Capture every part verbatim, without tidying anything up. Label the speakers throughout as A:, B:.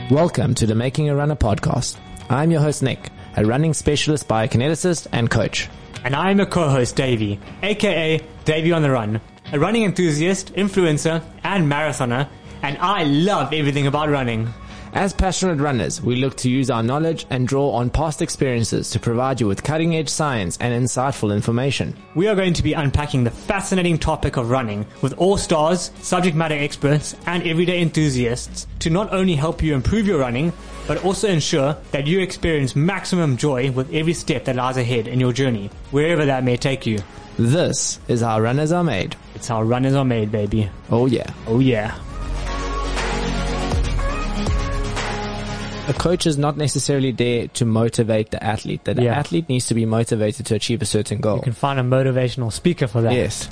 A: Welcome to the Making a Runner podcast. I'm your host, Nick, a running specialist biokineticist and coach.
B: And I'm a co-host, Davey, aka Davey on the Run, a running enthusiast, influencer, and marathoner, and I love everything about running.
A: As passionate runners, we look to use our knowledge and draw on past experiences to provide you with cutting-edge science and insightful information.
B: We are going to be unpacking the fascinating topic of running with all stars, subject matter experts, and everyday enthusiasts to not only help you improve your running, but also ensure that you experience maximum joy with every step that lies ahead in your journey, wherever that may take you.
A: This is how runners are made.
B: It's how runners are made, baby.
A: Oh yeah.
B: Oh yeah.
A: A coach is not necessarily there to motivate the athlete. The
B: Yeah.
A: athlete needs to be motivated to achieve a certain goal.
B: You can find a motivational speaker for that.
A: Yes.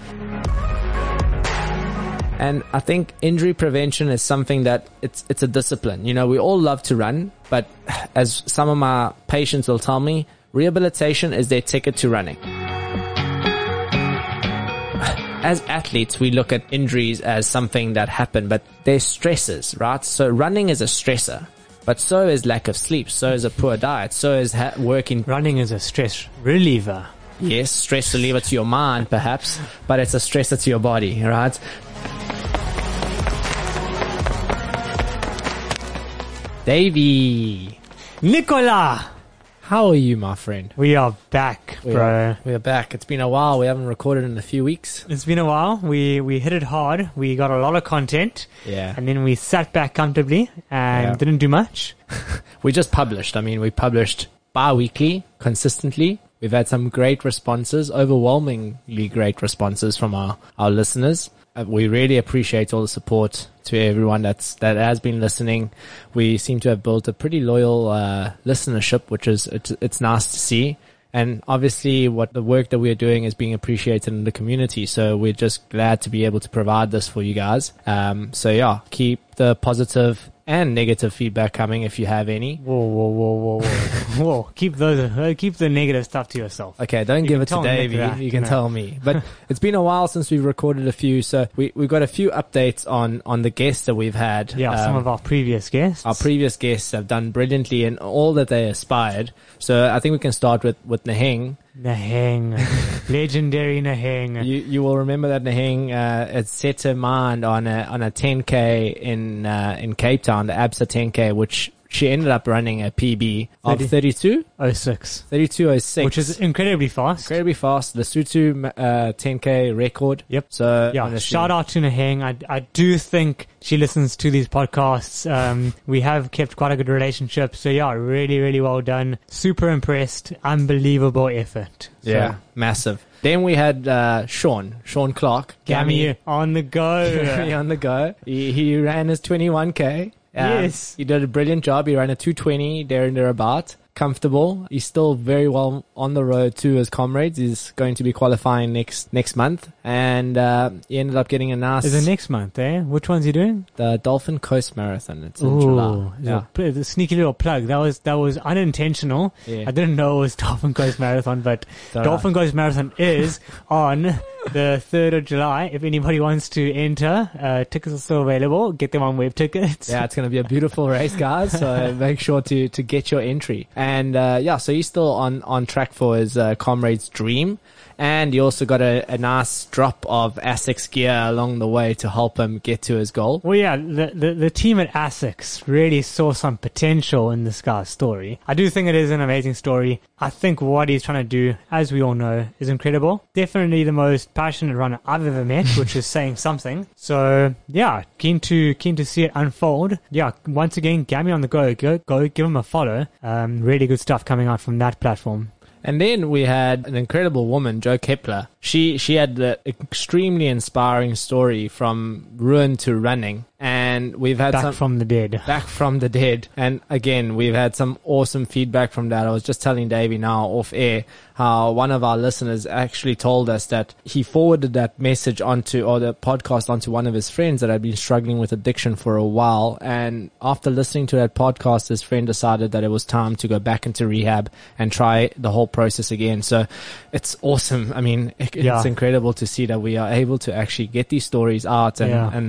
A: And I think injury prevention is something that it's it's a discipline. You know, we all love to run, but as some of my patients will tell me, rehabilitation is their ticket to running. As athletes, we look at injuries as something that happen, but they're stresses, right? So running is a stressor. But so is lack of sleep, so is a poor diet, so is ha- working.
B: Running is a stress reliever.
A: Yes, stress reliever to your mind, perhaps, but it's a stressor to your body, right? Davey,
B: Nicola!
A: how are you, my friend?
B: We are back,
A: We
B: bro.
A: are, we are back. It's been a while. We haven't recorded in a few weeks.
B: It's been a while. We we hit it hard. We got a lot of content.
A: Yeah.
B: And then we sat back comfortably and
A: Yeah.
B: didn't do much.
A: We just published. I mean, we published bi-weekly, consistently. We've had some great responses, overwhelmingly great responses from our, our listeners. Uh, we really appreciate all the support to everyone that's, that has been listening. We seem to have built a pretty loyal, uh, listenership, which is, it's, it's nice to see. And obviously what the work that we're doing is being appreciated in the community. So we're just glad to be able to provide this for you guys. Um, so yeah, keep the positive and negative feedback coming if you have any.
B: Whoa, whoa, whoa, whoa, whoa. Whoa. Keep those, uh, keep the negative stuff to yourself.
A: Okay, don't
B: You
A: give
B: can
A: it to
B: tell Nick
A: Davey.
B: that,
A: You can
B: no.
A: tell me. But it's been a while since we've recorded a few, so we, we've got a few updates on, on the guests that we've had.
B: Yeah, some
A: Um,
B: of our previous guests.
A: Our previous guests have done brilliantly in all that they aspired. So I think we can start with, with Naheng.
B: Naheng. Legendary Naheng.
A: You you will remember that Naheng uh, had set her mind on a on a ten K in uh, in Cape Town, the ABSA ten K, which she ended up running a P B of thirty-two
B: oh six.
A: thirty-two oh six,
B: Which is incredibly fast.
A: incredibly fast. The Lesotho uh, ten K record.
B: Yep.
A: So
B: Yeah,
A: honestly,
B: shout out to Naheng. I, I do think she listens to these podcasts. Um, we have kept quite a good relationship. So yeah, really, really well done. Super impressed. Unbelievable effort. So,
A: Yeah, massive. Then we had uh, Sean, Sean Clark,
B: Gammy on the
A: Gammy
B: go.
A: on the go. He, he ran his twenty-one K. Um,
B: Yes.
A: He did a brilliant job. He ran a two twenty there and thereabout. Comfortable. He's still very well on the road to his comrades. He's going to be qualifying next next month. And uh, he ended up getting a nice...
B: Is it next month, eh? Which one's he doing?
A: The Dolphin Coast Marathon. It's in
B: Ooh,
A: July.
B: it's
A: Yeah.
B: a pl- the sneaky little plug. That was that was unintentional.
A: Yeah.
B: I didn't know it was Dolphin Coast Marathon, but
A: all
B: Dolphin Coast Marathon is on the third of July. If anybody wants to enter, uh, tickets are still available. Get them on web tickets.
A: Yeah, it's going to be a beautiful race, guys. So make sure to, to get your entry. And, uh, yeah, so he's still on, on track for his, uh, comrade's dream. And he also got a, a nice drop of ASICS gear along the way to help him get to his goal.
B: Well, yeah, the, the the team at ASICS really saw some potential in this guy's story. I do think it is an amazing story. I think what he's trying to do, as we all know, is incredible. Definitely the most passionate runner I've ever met, which is saying something. So, yeah, keen to keen to see it unfold. Yeah, once again, Gammy on the go. Go, go give him a follow. Um, really good stuff coming out from that platform.
A: And then we had an incredible woman, Jo Kepler. She she had an extremely inspiring story from ruin to running. And we've had
B: Back
A: some...
B: from the dead.
A: Back from the dead. And again, we've had some awesome feedback from that. I was just telling Davey now off air how one of our listeners actually told us that he forwarded that message onto, or the podcast onto one of his friends that had been struggling with addiction for a while. And after listening to that podcast, his friend decided that it was time to go back into rehab and try the whole process again. So it's awesome. I mean, it,
B: Yeah.
A: it's incredible to see that we are able to actually get these stories out and,
B: Yeah.
A: and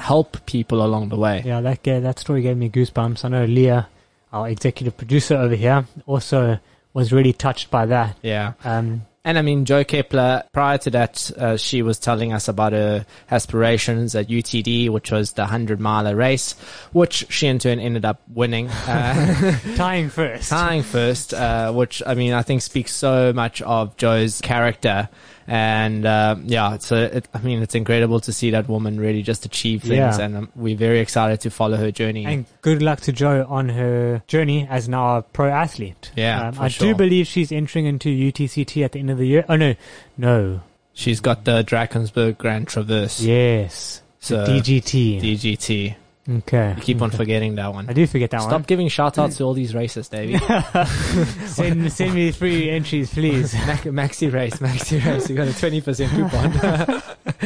A: help people along the way.
B: Yeah, that gave, that story gave me goosebumps. I know Leah, our executive producer over here, also was really touched by that.
A: Yeah.
B: Um,
A: And I mean, Jo Kepler, prior to that, uh, she was telling us about her aspirations at U T D, which was the hundred miler race, which she in turn ended up winning. Uh,
B: tying first.
A: tying first, uh, which, I mean, I think speaks so much of Jo's character. And, uh, yeah, so it, I mean, it's incredible to see that woman really just achieve things.
B: Yeah.
A: And um, we're very excited to follow her journey.
B: And good luck to Jo on her journey as now a pro athlete.
A: Yeah,
B: um,
A: for
B: I
A: sure.
B: do believe she's entering into U T C T at the end of the year. Oh, no. No.
A: She's got the Drakensberg Grand Traverse.
B: Yes.
A: So,
B: D G T.
A: D G T.
B: Okay.
A: You keep on
B: Okay.
A: forgetting that one.
B: I do forget that
A: Stop
B: one.
A: giving shout outs to all these races, Davey.
B: send, send me three entries, please.
A: Mac- Maxi race, Maxi race. You got a twenty percent coupon.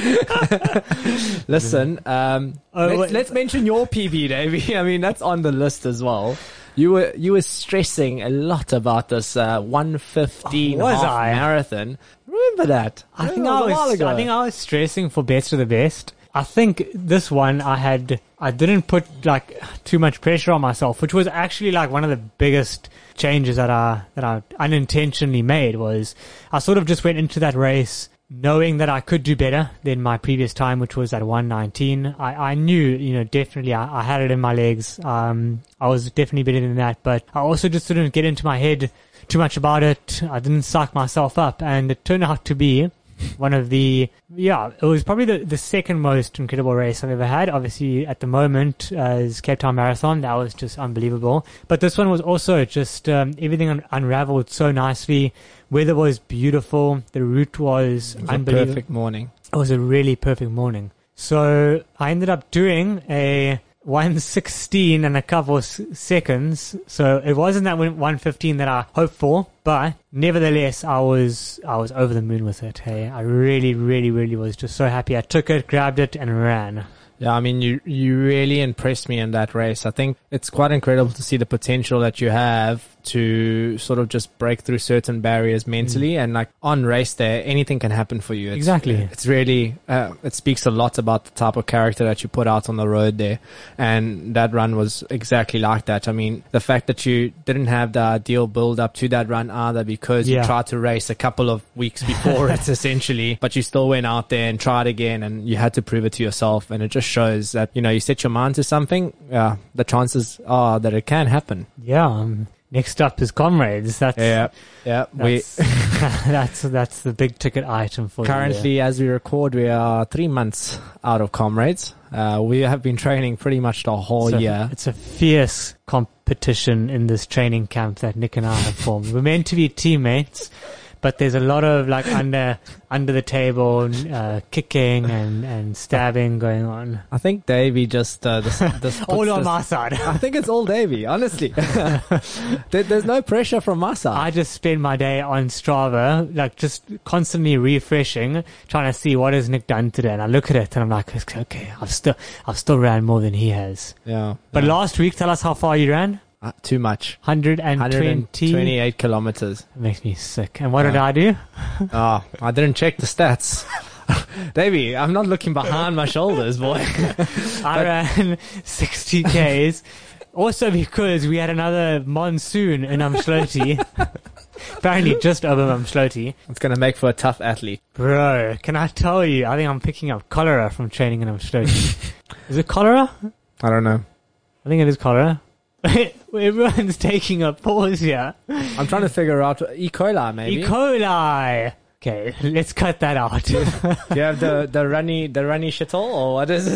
A: Listen, um,
B: Oh,
A: let's,
B: wait.
A: let's mention your P B, Davey. I mean, that's on the list as well. You were you were stressing a lot about this uh, one fifteen
B: Oh, was
A: half
B: I?
A: marathon. Remember that?
B: I think
A: Remember
B: I
A: it a while
B: was.
A: ago.
B: I think I was stressing for best of the best. I think this one I had. I didn't put like too much pressure on myself, which was actually like one of the biggest changes that I that I unintentionally made. Was I sort of just went into that race knowing that I could do better than my previous time, which was at one nineteen. I, I knew, you know, definitely I, I had it in my legs. Um, I was definitely better than that, but I also just didn't get into my head too much about it. I didn't psych myself up, and it turned out to be one of the, yeah, it was probably the, the second most incredible race I've ever had. Obviously, at the moment, uh, is Cape Town Marathon. That was just unbelievable. But this one was also just, um, everything un- unraveled so nicely. Weather was beautiful. The route was
A: It was a
B: unbelievable.
A: perfect morning.
B: It was a really perfect morning. So I ended up doing a one sixteen and a couple of s- seconds. So it wasn't that one fifteen that I hoped for, but nevertheless, I was I was over the moon with it. Hey, I really, really, really was just so happy. I took it, grabbed it, and ran.
A: Yeah, I mean, you you really impressed me in that race. I think it's quite incredible to see the potential that you have to sort of just break through certain barriers mentally, mm. and like on race day, anything can happen for you. It's,
B: Exactly.
A: It's really, uh, it speaks a lot about the type of character that you put out on the road there. And that run was exactly like that. I mean, the fact that you didn't have the ideal build up to that run either, because
B: Yeah.
A: you tried to race a couple of weeks before it essentially, but you still went out there and tried again, and you had to prove it to yourself. And it just shows that, you know, you set your mind to something, uh, the chances are that it can happen.
B: Yeah. Um, next up is Comrades. That's
A: Yeah, yeah. We
B: that's, that's that's the big ticket item for
A: currently, as we record, we are three months out of Comrades. Uh, we have been training pretty much the whole
B: So
A: year.
B: It's a fierce competition in this training camp that Nick and I have formed. We're meant to be teammates, but there's a lot of like under under the table uh, kicking and, and stabbing going on.
A: I think Davey just uh, this, this
B: All
A: puts
B: on
A: this-
B: my side.
A: I think it's all Davey, honestly. there, there's no pressure from my side.
B: I just spend my day on Strava, like just constantly refreshing, trying to see what has Nick done today. And I look at it and I'm like, okay, I've still I've still ran more than he has.
A: yeah,
B: But
A: yeah.
B: last week, tell us how far you ran.
A: Uh, too much.
B: one hundred twenty.
A: twenty-eight kilometers.
B: It makes me sick. And what did
A: Yeah.
B: I do?
A: Oh, I didn't check the stats. Davey, I'm not looking behind my shoulders, boy.
B: I ran sixty kays. Also because we had another monsoon in Umshloti. Apparently just over Umshloti.
A: It's going to make for a tough athlete.
B: Bro, can I tell you, I think I'm picking up cholera from training in Umshloti. Is it cholera?
A: I don't know.
B: I think it is cholera. Everyone's taking a pause here.
A: I'm trying to figure out E. coli, maybe.
B: E. coli. Okay, let's cut that out.
A: Do you have the, the runny the runny shittle, or what is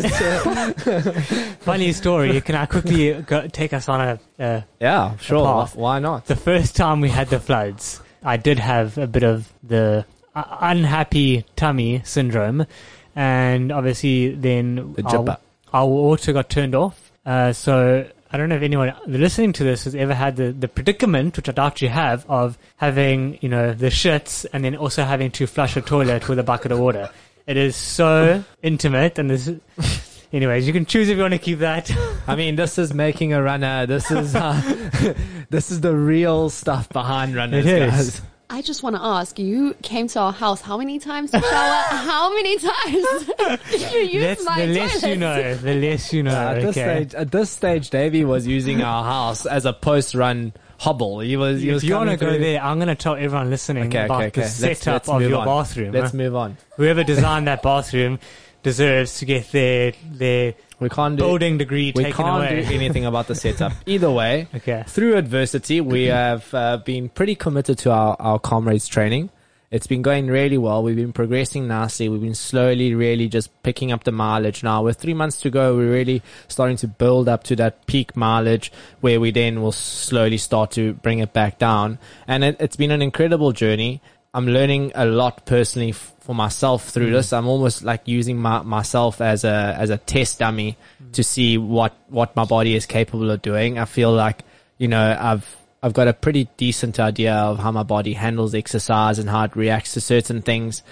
A: it?
B: Funny story. Can I quickly go, take us on a... Uh,
A: Yeah, sure. Why,
B: path.
A: why not?
B: The first time we had the floods, I did have a bit of the uh, unhappy tummy syndrome, and obviously then
A: The
B: our,
A: jipper.
B: our water got turned off. Uh, so I don't know if anyone listening to this has ever had the, the predicament, which I doubt you have, of having, you know, the shits and then also having to flush a toilet with a bucket of water. It is so intimate, and this. Anyways, you can choose if you want to keep that.
A: I mean, this is making a runner. This is uh, this is the real stuff behind runners,
B: It is.
A: guys.
C: I just want to ask, you came to our house how many times to shower? How many times did you use
B: That's,
C: my
B: the
C: toilet?
B: less you know, the less you know.
A: Uh, at this
B: okay.
A: stage, at this stage, Davey was using our house as a post-run hobble. He was. He
B: If
A: was
B: you want to
A: coming
B: go
A: through-
B: there, I'm going to tell everyone listening
A: Okay,
B: about
A: okay, okay.
B: the
A: Let's,
B: setup
A: let's
B: of
A: move
B: your
A: on.
B: bathroom.
A: Let's
B: huh?
A: move on.
B: Whoever designed that bathroom deserves to get their their
A: We can't do.
B: building degree
A: We
B: taken
A: can't
B: away.
A: do anything about the setup. Either way,
B: Okay.
A: through adversity, we have uh, been pretty committed to our, our comrades training. It's been going really well. We've been progressing nicely. We've been slowly really just picking up the mileage now. With three months to go, we're really starting to build up to that peak mileage where we then will slowly start to bring it back down. And it, it's been an incredible journey. I'm learning a lot personally f- for myself through mm. this. I'm almost like using my, myself as a, as a test dummy mm. to see what, what my body is capable of doing. I feel like, you know, I've, I've got a pretty decent idea of how my body handles exercise and how it reacts to certain things.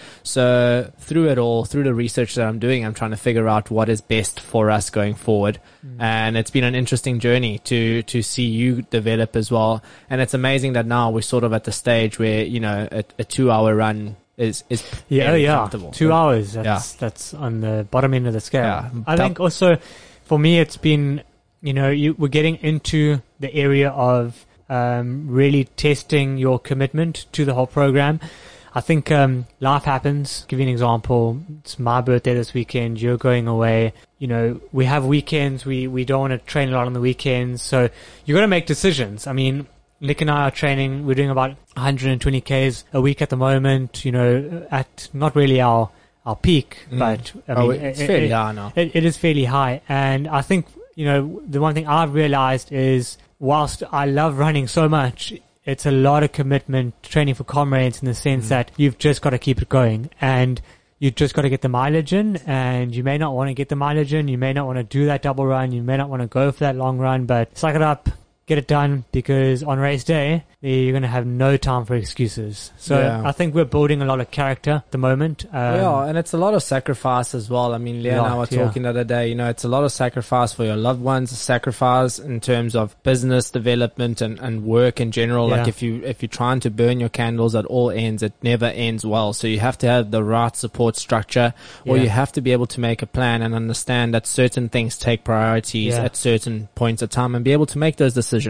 A: So through it all, through the research that I'm doing, I'm trying to figure out what is best for us going forward. Mm. And it's been an interesting journey to, to see you develop as well. And it's amazing that now we're sort of at the stage where, you know, a, a two hour run is, is
B: Yeah,
A: very
B: yeah.
A: comfortable.
B: Two
A: So-
B: hours. That's,
A: Yeah.
B: that's on the bottom end of the scale.
A: Yeah.
B: I
A: Dou-
B: think also for me, it's been, you know, you, we're getting into the area of um, really testing your commitment to the whole program. I think um, life happens. Give you an example. It's my birthday this weekend. You're going away. You know, we have weekends. We, we don't want to train a lot on the weekends. So you got to make decisions. I mean, Nick and I are training. We're doing about one hundred twenty kays a week at the moment, you know, at not really our, our peak,
A: Mm.
B: but I
A: Oh,
B: mean,
A: it's
B: it-
A: fairly
B: it-
A: high now.
B: it, it is fairly high. And I think, you know, the one thing I've realized is whilst I love running so much, it's a lot of commitment training for comrades in the sense
A: Mm.
B: that you've just got to keep it going and you just got to get the mileage in, and you may not want to get the mileage in. You may not want to do that double run. You may not want to go for that long run, but suck it up. Get it done, because on race day, you're going to have no time for excuses. So
A: Yeah.
B: I think we're building a lot of character at the moment. Um,
A: yeah, and it's a lot of sacrifice as well. I mean, Leah and I were
B: Lot, yeah.
A: talking the other day, you know, it's a lot of sacrifice for your loved ones, sacrifice in terms of business development and, and work in general. Like
B: Yeah.
A: if you, if you're trying to burn your candles at all ends, it never ends well. So you have to have the right support structure, or
B: Yeah.
A: you have to be able to make a plan and understand that certain things take priorities
B: Yeah.
A: at certain points of time and be able to make those decisions.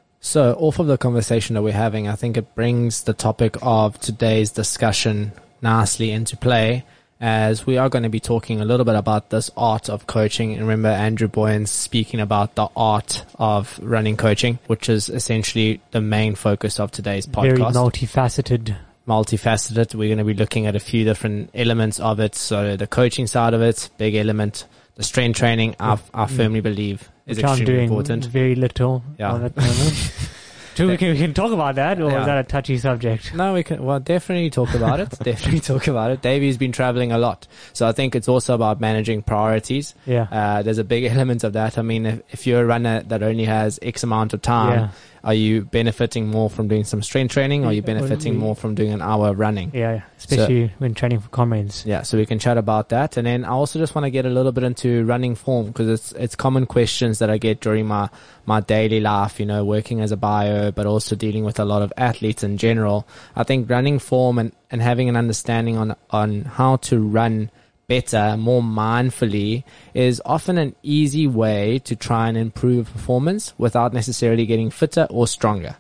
A: So off of the conversation that we're having, I think it brings the topic of today's discussion nicely into play, as we are going to be talking a little bit about this art of coaching. And remember, Andrew Boyan's speaking about the art of running coaching, which is essentially the main focus of today's
B: very
A: podcast.
B: multifaceted.
A: Multifaceted. We're going to be looking at a few different elements of it. So the coaching side of it, big element. The strength training, I, I firmly believe, is
B: Which I'm
A: extremely
B: doing
A: important.
B: very little
A: Yeah.
B: of at the moment. So we can, we can talk about that, or
A: Yeah.
B: is that a touchy subject?
A: No, we can, well, definitely talk about it. Definitely talk about it. Davey's been traveling a lot. So I think it's also about managing priorities.
B: Yeah.
A: Uh, there's a big element of that. I mean, if, if you're a runner that only has X amount of time,
B: Yeah.
A: are you benefiting more from doing some strength training, or are you
B: Yeah, well,
A: benefiting
B: we-
A: more from doing an hour of running?
B: Yeah, especially when training for comrades.
A: Yeah, so we can chat about that. And then I also just want to get a little bit into running form, because it's it's common questions that I get during my, my daily life, you know, working as a bio, but also dealing with a lot of athletes in general. I think running form and, and having an understanding on, on how to run better, more mindfully, is often an easy way to try and improve performance without necessarily getting fitter or stronger.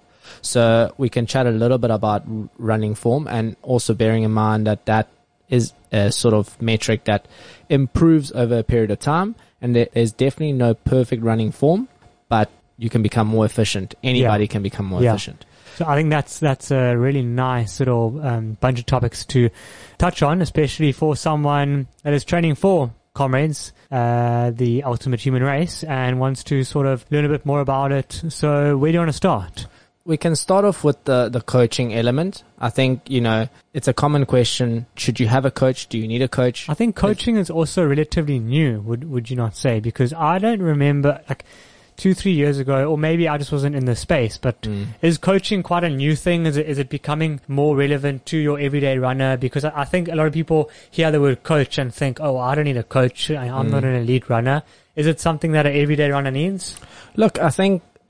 A: So we can chat a little bit about r- running form, and also bearing in mind that that is a sort of metric that improves over a period of time, and there is definitely no perfect running form, but you can become more efficient. Anybody
B: Yeah.
A: can become more
B: Yeah.
A: efficient.
B: So I think that's that's a really nice little um, bunch of topics to touch on, especially for someone that is training for comrades, uh, the ultimate human race, and wants to sort of learn a bit more about it. So where do you want to start?
A: We can start off with the, the coaching element. I think, you know, it's a common question. Should you have a coach? Do you need a coach?
B: I think coaching is also relatively new, would would you not say? Because I don't remember, like, two, three years ago, or maybe I just wasn't in the space, but
A: Mm.
B: is coaching quite a new thing? Is it, is it becoming more relevant to your everyday runner? Because I, I think a lot of people hear the word coach and think, oh, I don't need a coach. I, I'm
A: Mm.
B: not an elite runner. Is it something that an everyday runner needs?
A: Look, I think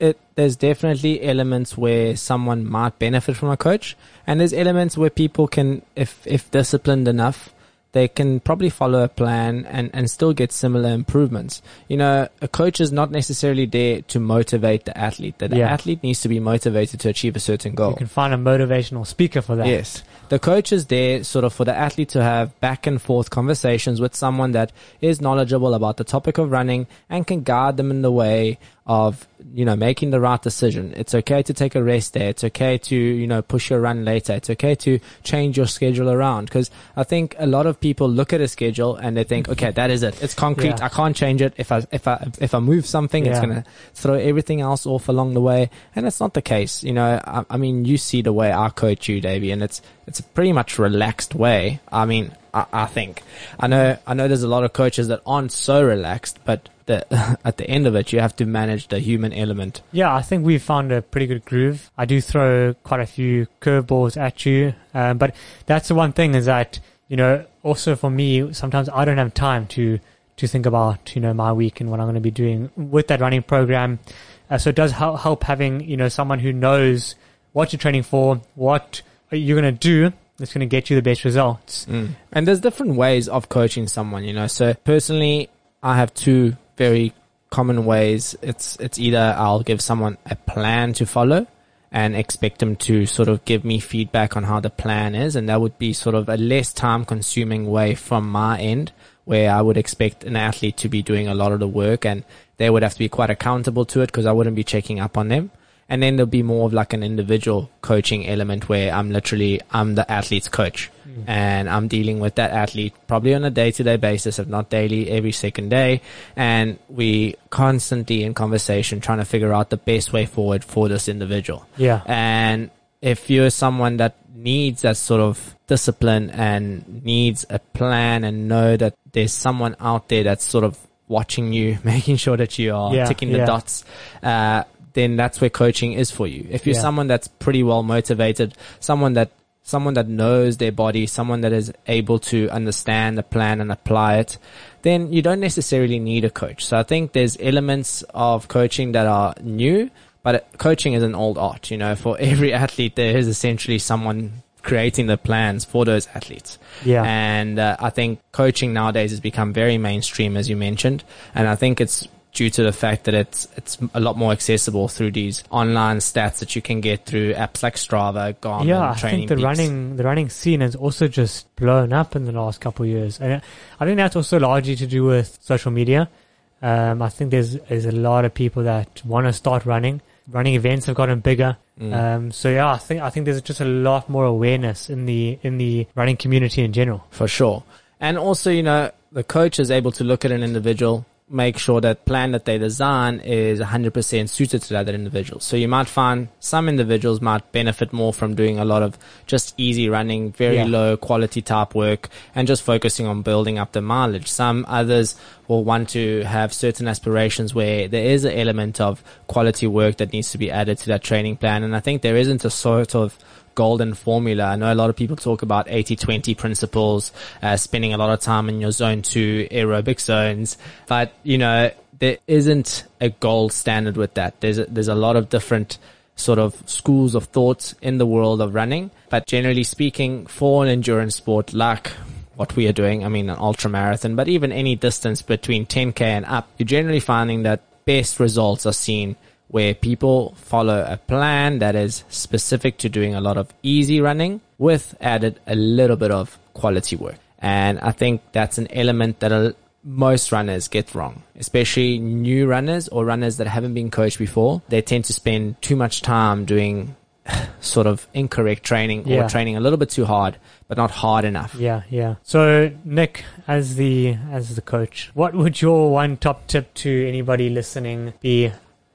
A: it, there's definitely elements where someone might benefit from a coach, and there's elements where people can, if if disciplined enough, they can probably follow a plan and, and still get similar improvements. You know, a coach is not necessarily there to motivate the athlete. The
B: Yeah.
A: athlete needs to be motivated to achieve a certain goal.
B: You can find a motivational speaker for that.
A: Yes. The coach is there sort of for the athlete to have back and forth conversations with someone that is knowledgeable about the topic of running and can guide them in the way of, you know, making the right decision. It's okay to take a rest day. It's okay to, you know, push your run later. It's okay to change your schedule around. Because I think a lot of people look at a schedule and they think, okay, that is it. It's concrete.
B: Yeah.
A: I can't change it. If I, if I, if I move something, it's
B: Yeah.
A: going to throw everything else off along the way. And it's not the case. You know, I, I mean, you see the way I coach you, Davey, and it's, it's a pretty much relaxed way. I mean, I, I think, I know, I know there's a lot of coaches that aren't so relaxed, but the, at the end of it, you have to manage the human element.
B: Yeah, I think we've found a pretty good groove. I do throw quite a few curveballs at you, um, but that's the one thing is that, you know, also for me, sometimes I don't have time to, to think about, you know, my week and what I'm going to be doing with that running program. Uh, so it does help, help having, you know, someone who knows what you're training for, what you're going to do that's going to get you the best results.
A: Mm. And there's different ways of coaching someone, you know. So personally, I have two very common ways. It's it's either I'll give someone a plan to follow and expect them to sort of give me feedback on how the plan is, and that would be sort of a less time consuming way from my end, where I would expect an athlete to be doing a lot of the work and they would have to be quite accountable to it because I wouldn't be checking up on them. And then there'll be more of like an individual coaching element where I'm literally, I'm the athlete's coach mm. and I'm dealing with that athlete probably on a day-to-day basis, if not daily, every second day. And we constantly in conversation trying to figure out the best way forward for this individual.
B: Yeah.
A: And if you're someone that needs that sort of discipline and needs a plan and know that there's someone out there that's sort of watching you, making sure that you are
B: Yeah,
A: ticking the
B: yeah.
A: dots, uh, then that's where coaching is for you. If you're
B: Yeah.
A: someone that's pretty well motivated, someone that someone that knows their body, someone that is able to understand the plan and apply it, then you don't necessarily need a coach. So I think there's elements of coaching that are new, but coaching is an old art. You know, for every athlete, there is essentially someone creating the plans for those athletes.
B: Yeah.
A: And uh, I think coaching nowadays has become very mainstream, as you mentioned. And I think it's due to the fact that it's it's a lot more accessible through these online stats that you can get through apps like Strava, Garmin,
B: Yeah, I
A: Training
B: think the
A: Peaks.
B: running the running scene has also just blown up in the last couple of years, and I think that's also largely to do with social media. Um, I think there's there's a lot of people that want to start running. Running events have gotten bigger,
A: Mm.
B: um, so yeah, I think I think there's just a lot more awareness in the in the running community in general.
A: For sure. And also, you know, the coach is able to look at an individual, make sure that plan that they design is one hundred percent suited to that individual. So you might find some individuals might benefit more from doing a lot of just easy running, very
B: Yeah.
A: low quality type work and just focusing on building up the mileage. Some others will want to have certain aspirations where there is an element of quality work that needs to be added to that training plan. And I think there isn't a sort of golden formula. I know a lot of people talk about eighty twenty principles, uh, spending a lot of time in your zone two aerobic zones, but you know, there isn't a gold standard with that. There's a, there's a lot of different sort of schools of thought in the world of running, but generally speaking, for an endurance sport like what we are doing, I mean, an ultra marathon, but even any distance between ten K and up, you're generally finding that best results are seen where people follow a plan that is specific to doing a lot of easy running with added a little bit of quality work. And I think that's an element that a, most runners get wrong, especially new runners or runners that haven't been coached before. They tend to spend too much time doing sort of incorrect training
B: Yeah.
A: or training a little bit too hard, but not hard enough.
B: Yeah, yeah. So Nick, as the as the coach, what would your one top tip to anybody listening be?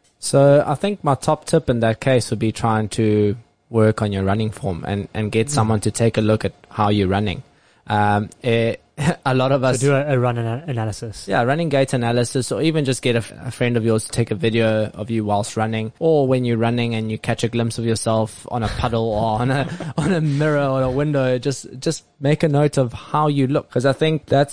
A: So I think my top tip in that case would be trying to work on your running form and, and get someone to take a look at how you're running. Um, it, a lot of
B: So
A: us
B: do a, a run ana- analysis.
A: Yeah, running gait analysis, or even just get a, f- a friend of yours to take a video of you whilst running, or when you're running and you catch a glimpse of yourself on a puddle or on a on a mirror or a window. Just just make a note of how you look, because I think that's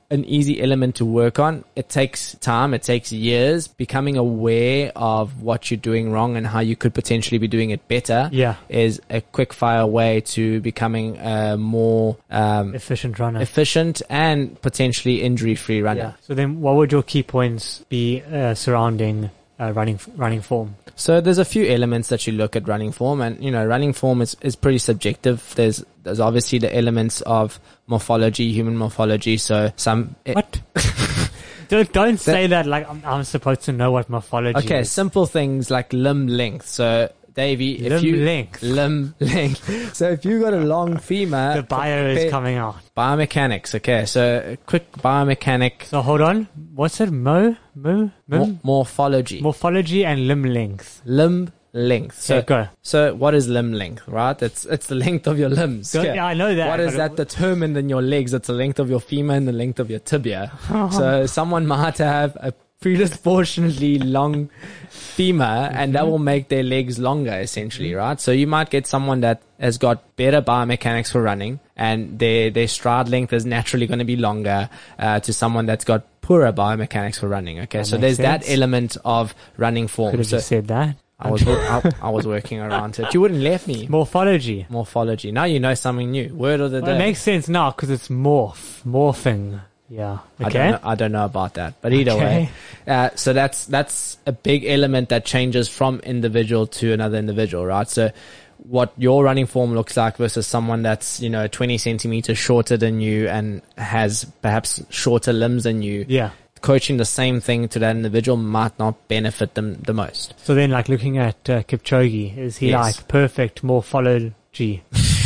A: an easy element to work on. It takes time. It takes years. Becoming aware of what you're doing wrong and how you could potentially be doing it better
B: Yeah.
A: is a quick fire way to becoming a more um,
B: Efficient runner.
A: efficient and potentially injury free runner.
B: Yeah. So then what would your key points be uh, surrounding uh, running running form?
A: So there's a few elements that you look at running form, and you know, running form is, is pretty subjective. There's there's obviously the elements of morphology, human morphology. So some
B: What? don't don't say that like I'm, I'm supposed to know what morphology
A: okay,
B: is.
A: simple things like limb length. So Davey, if
B: Limb
A: you
B: length.
A: limb length. So if you got a long femur,
B: The bio is
A: compare-
B: coming out.
A: biomechanics. Okay, so a quick biomechanic
B: So hold on. What's it? Mo? Mo? Mo?
A: mo- morphology,
B: Morphology and limb length.
A: limb length. So
B: Okay, go.
A: So what is limb length, right? It's it's the length of your limbs.
B: Go-
A: Okay.
B: yeah, I know that.
A: What
B: but
A: is that determined in your legs? It's the length of your femur and the length of your tibia. So someone might have a predisproportionately long femur and that will make their legs longer essentially, right? So you might get someone that has got better biomechanics for running and their, their stride length is naturally going to be longer uh, to someone that's got poorer biomechanics for running. Okay,
B: That
A: so
B: makes
A: there's that
B: sense.
A: element of running form.
B: Could have
A: So
B: just said that.
A: I was wor- I, I was working around it. You wouldn't let me.
B: Morphology.
A: Morphology. Now you know something new. Word of the
B: Well,
A: day.
B: it makes sense now because it's morph. Morphing. Yeah.
A: I
B: Okay.
A: don't know, I don't know about that, but either
B: Okay.
A: way, uh, so that's that's a big element that changes from individual to another individual, right? So what your running form looks like versus someone that's, you know, twenty centimeters shorter than you and has perhaps shorter limbs than you.
B: Yeah.
A: Coaching the same thing to that individual might not benefit them the most.
B: So then, like looking at uh, Kipchoge, is he
A: Yes.
B: like perfect morphology?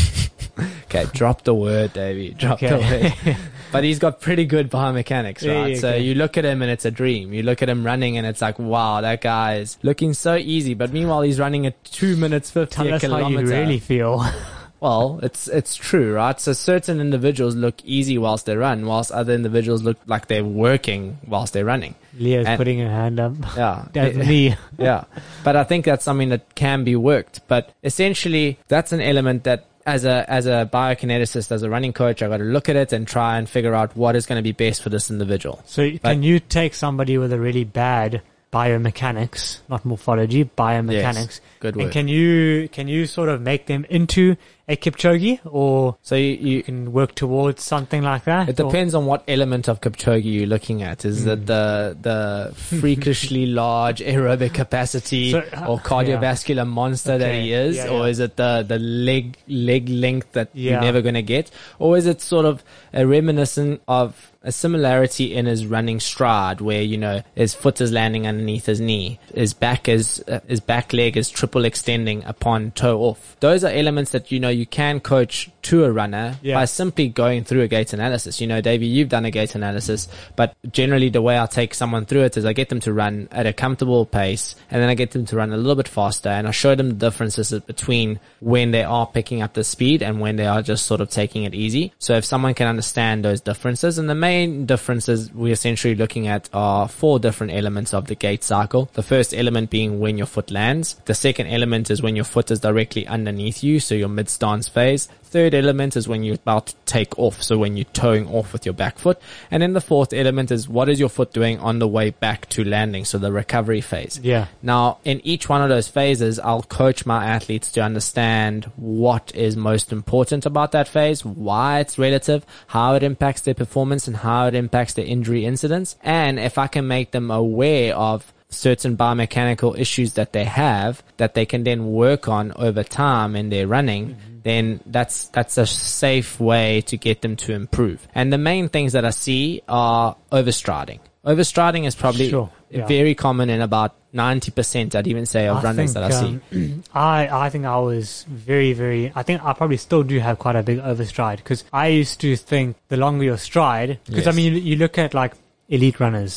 A: Okay, drop the word, Davey. Drop the
B: Okay.
A: word. But he's got pretty good biomechanics,
B: Yeah,
A: right?
B: yeah,
A: So
B: okay.
A: you look at him and it's a dream. You look at him running and it's like, wow, that guy is looking so easy. But meanwhile, he's running at two minutes fifty
B: Tell
A: a
B: us how
A: kilometer.
B: you really feel.
A: Well, it's it's true, right? So certain individuals look easy whilst they run, whilst other individuals look like they're working whilst they're running.
B: Leah's
A: And-
B: putting her hand up.
A: Yeah.
B: That's me.
A: Yeah. But I think that's something that can be worked. But essentially, that's an element that as a as a biokineticist, as a running coach, I got to look at it and try and figure out what is going to be best for this individual.
B: So can you take somebody with a really bad biomechanics, not morphology, biomechanics,
A: Good
B: and
A: word.
B: can you can you sort of make them into a Kipchoge, or
A: So you,
B: you
A: you
B: can work towards something like that?
A: it depends on what element of Kipchoge you're looking at. Is it the the freakishly large aerobic capacity
B: So, uh,
A: or cardiovascular monster that
B: Okay.
A: he is,
B: Yeah,
A: or
B: yeah.
A: is it the the leg leg length that
B: Yeah.
A: you're never going to get, or is it sort of a reminiscent of a similarity in his running stride, where you know his foot is landing underneath his knee, his back is uh, his back leg is triple extending upon toe off. Those are elements that you know you can coach to a runner
B: Yeah.
A: by simply going through a gait analysis. You know, Davey, you've done a gait analysis, but generally the way I take someone through it is I get them to run at a comfortable pace, and then I get them to run a little bit faster, and I show them the differences between when they are picking up the speed and when they are just sort of taking it easy. So if someone can understand those differences, and the main differences we're essentially looking at are four different elements of the gait cycle. The first element being when your foot lands. The second element is when your foot is directly underneath you, so your mid-stance phase. Third element is when you're about to take off, so when you're toeing off with your back foot. And then the fourth element is what is your foot doing on the way back to landing, so the recovery phase.
B: Yeah.
A: Now, in each one of those phases, I'll coach my athletes to understand what is most important about that phase, why it's relative, how it impacts their performance, and how it impacts their injury incidence. And if I can make them aware of certain biomechanical issues that they have that they can then work on over time in their running, mm-hmm. then that's that's a safe way to get them to improve. And the main things that I see are overstriding. Overstriding is probably
B: Sure, yeah.
A: very common in about ninety percent, I'd even say, of
B: I
A: runners
B: think,
A: that I see.
B: um, I I think I was very very. I think I probably still do have quite a big overstride, because I used to think the longer your stride, because I
A: Yes.
B: mean you, you look at like elite runners.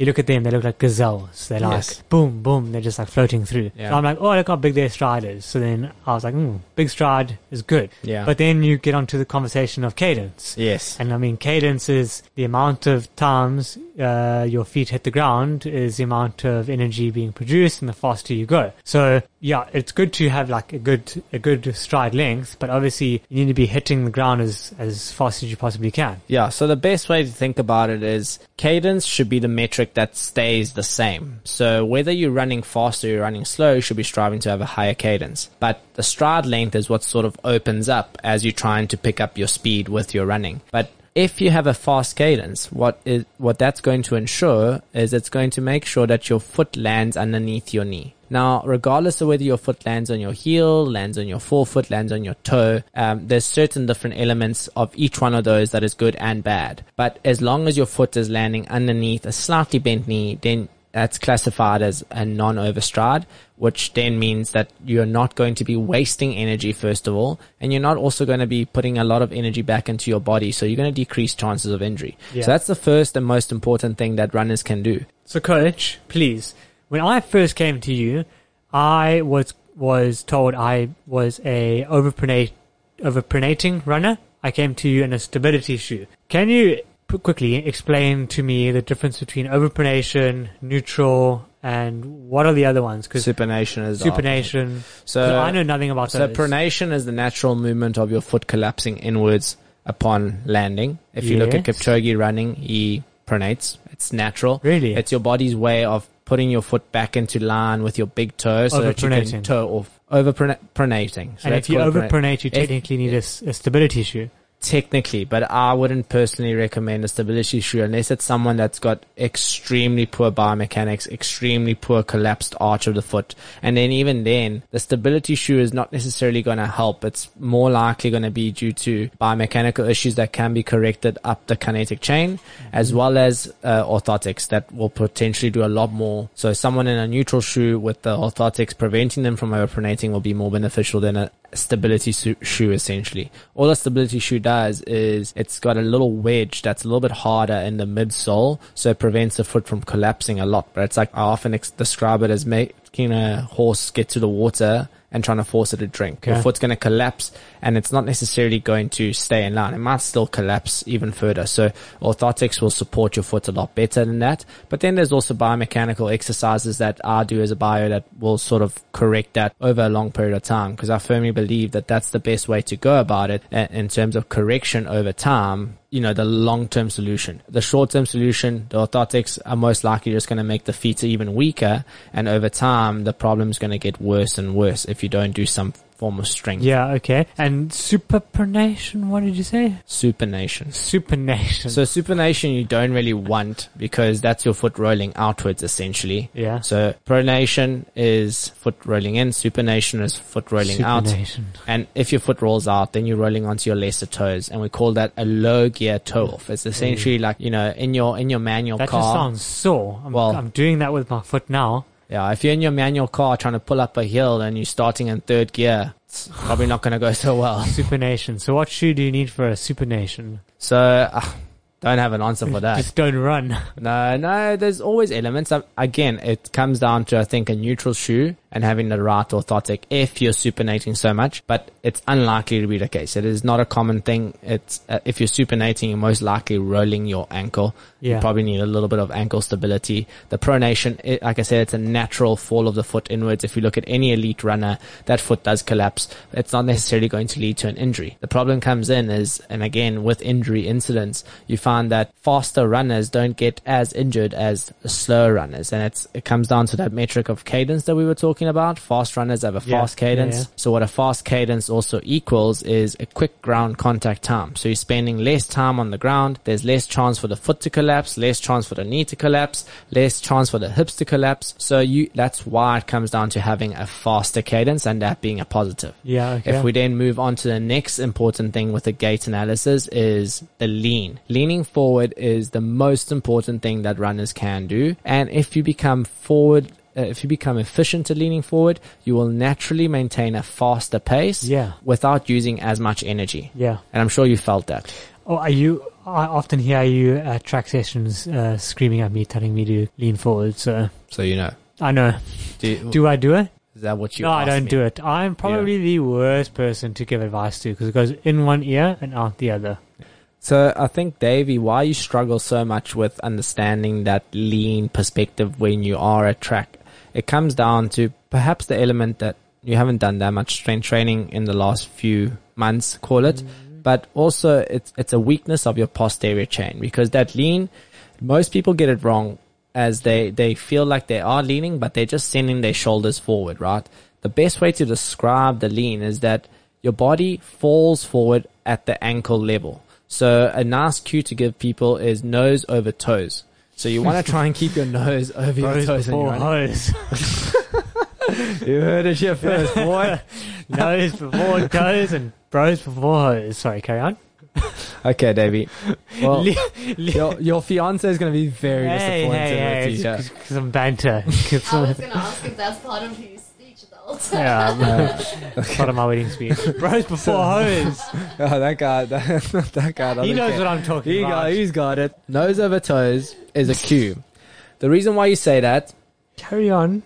B: you look at them, they look like gazelles. They're like,
A: Yes.
B: boom, boom, they're just like floating through.
A: Yeah.
B: So I'm like, oh, look how big their stride is. So then I was like, hmm, big stride is good.
A: Yeah.
B: But then you get onto the conversation of cadence.
A: Yes.
B: And I mean, cadence is the amount of times uh, your feet hit the ground is the amount of energy being produced, and the faster you go. So yeah, it's good to have like a good a good stride length, but obviously you need to be hitting the ground as as fast as you possibly can.
A: Yeah, so the best way to think about it is cadence should be the metric that stays the same. So whether you're running fast or you're running slow, you should be striving to have a higher cadence. But the stride length is what sort of opens up as you're trying to pick up your speed with your running. But if you have a fast cadence, what is what that's going to ensure is it's going to make sure that your foot lands underneath your knee. Now, regardless of whether your foot lands on your heel, lands on your forefoot, lands on your toe, um, there's certain different elements of each one of those that is good and bad. But as long as your foot is landing underneath a slightly bent knee, then that's classified as a non-overstride, which then means that you're not going to be wasting energy, first of all, and you're not also going to be putting a lot of energy back into your body, so you're going to decrease chances of injury.
B: Yeah.
A: So that's the first and most important thing that runners can do.
B: So coach, please, when I first came to you, I was was told I was a overpronate, overpronating runner. I came to you in a stability shoe. Can you p- quickly explain to me the difference between overpronation, neutral, and what are the other ones? Because
A: Supination is
B: supination.
A: So
B: 'cause I know nothing about
A: So
B: those.
A: pronation is the natural movement of your foot collapsing inwards upon landing. If you look at
B: Yes.
A: Kipchoge running, he pronates. It's natural.
B: Really?
A: It's your body's way of putting your foot back into line with your big toe so that you can
B: Overpronating.
A: toe off. Overpronating. So
B: and
A: that's
B: if you
A: called pronate.
B: overpronate, you
A: If-
B: technically need a, s- a stability shoe.
A: Technically, but I wouldn't personally recommend a stability shoe unless it's someone that's got extremely poor biomechanics, extremely poor collapsed arch of the foot. And then even then, the stability shoe is not necessarily going to help. It's more likely going to be due to biomechanical issues that can be corrected up the kinetic chain, as well as uh, orthotics that will potentially do a lot more. So someone in a neutral shoe with the orthotics preventing them from overpronating will be more beneficial than a stability su- shoe essentially. All a stability shoe does is it's got a little wedge that's a little bit harder in the midsole, so it prevents the foot from collapsing a lot. But it's like I often ex- describe it as making a horse get to the water and trying to force it to drink.
B: Okay.
A: Your foot's going to collapse and it's not necessarily going to stay in line. It might still collapse even further. So orthotics will support your foot a lot better than that. But then there's also biomechanical exercises that I do as a bio that will sort of correct that over a long period of time, because I firmly believe that that's the best way to go about it uh, in terms of correction over time. You know, the long-term solution. The short-term solution, the orthotics are most likely just going to make the feet even weaker, and over time, the problem is going to get worse and worse if you don't do some form of strength.
B: Yeah, okay. And superpronation, what did you say?
A: Supination.
B: Supination.
A: So supination you don't really want because that's your foot rolling outwards essentially.
B: yeah.
A: So pronation is foot rolling in, supination is foot rolling out.
B: Supination.
A: And if your foot rolls out, then you're rolling onto your lesser toes, and we call that a low gear toe off. It's essentially like, you know, in your in your manual
B: That
A: car.
B: just sounds sore. I'm,
A: Well-
B: I'm doing that with my foot now.
A: Yeah, if you're in your manual car trying to pull up a hill and you're starting in third gear, it's probably not going to go so well.
B: Supination. So what shoe do you need for a supination?
A: So, uh, don't have an answer for that.
B: Just don't run.
A: No, no, there's always elements. Um, Again, it comes down to, I think, a neutral shoe and having the right orthotic if you're supinating so much, but it's unlikely to be the case. It is not a common thing. It's uh, if you're supinating, you're most likely rolling your ankle.
B: Yeah.
A: You probably need a little bit of ankle stability. The pronation, it, like I said, it's a natural fall of the foot inwards. If you look at any elite runner, that foot does collapse. It's not necessarily going to lead to an injury. The problem comes in is, and again, with injury incidents, you find that faster runners don't get as injured as slower runners. And it's, it comes down to that metric of cadence that we were talking about. Fast runners have a
B: Yeah,
A: fast cadence.
B: yeah, yeah.
A: So what a fast cadence also equals is a quick ground contact time. So you're spending less time on the ground. There's less chance for the foot to collapse, less chance for the knee to collapse, less chance for the hips to collapse. So you, that's why it comes down to having a faster cadence and that being a positive.
B: Yeah, okay.
A: If we then move on to the next important thing with the gait analysis is the lean. Leaning forward is the most important thing that runners can do. And if you become forward Uh, if you become efficient at leaning forward, you will naturally maintain a faster pace
B: Yeah.
A: without using as much energy.
B: Yeah.
A: And I'm sure you felt that.
B: Oh, are you I often hear you at track sessions uh, screaming at me, telling me to lean forward. So
A: So you know.
B: I know.
A: Do, you,
B: Do I do it?
A: is that what you
B: No, I
A: asked
B: don't
A: me?
B: do it. I'm probably the worst person to give advice to because it goes in one ear and out the other.
A: So I think, Davey, why you struggle so much with understanding that lean perspective when you are at track, it comes down to perhaps the element that you haven't done that much strength training in the last few months, call it, mm-hmm. but also it's it's a weakness of your posterior chain, because that lean, most people get it wrong as they, they feel like they are leaning, but they're just sending their shoulders forward, right? The best way to describe the lean is that your body falls forward at the ankle level. So a nice cue to give people is nose over toes. So you want to try and keep your nose over your
B: Bros
A: toes.
B: before
A: when you're running.
B: hose.
A: You heard it here first, boy.
B: Nose before toes and bros before hose. Sorry, carry on.
A: Okay, Davey. Well,
B: Le- le-
A: your, your fiance is going to be very
B: hey,
A: disappointed
B: hey, hey,
A: with you.
B: it's just some banter.
C: I was going to ask if that's part of his speech the whole time.
B: Yeah, uh, part of my wedding speech. Bros before hose.
A: Oh, that guy, that, that guy doesn't
B: He knows
A: care.
B: what I'm talking
A: He
B: about.
A: got, he's got it. Nose over toes is a cue. The reason why you say that,
B: Carry on.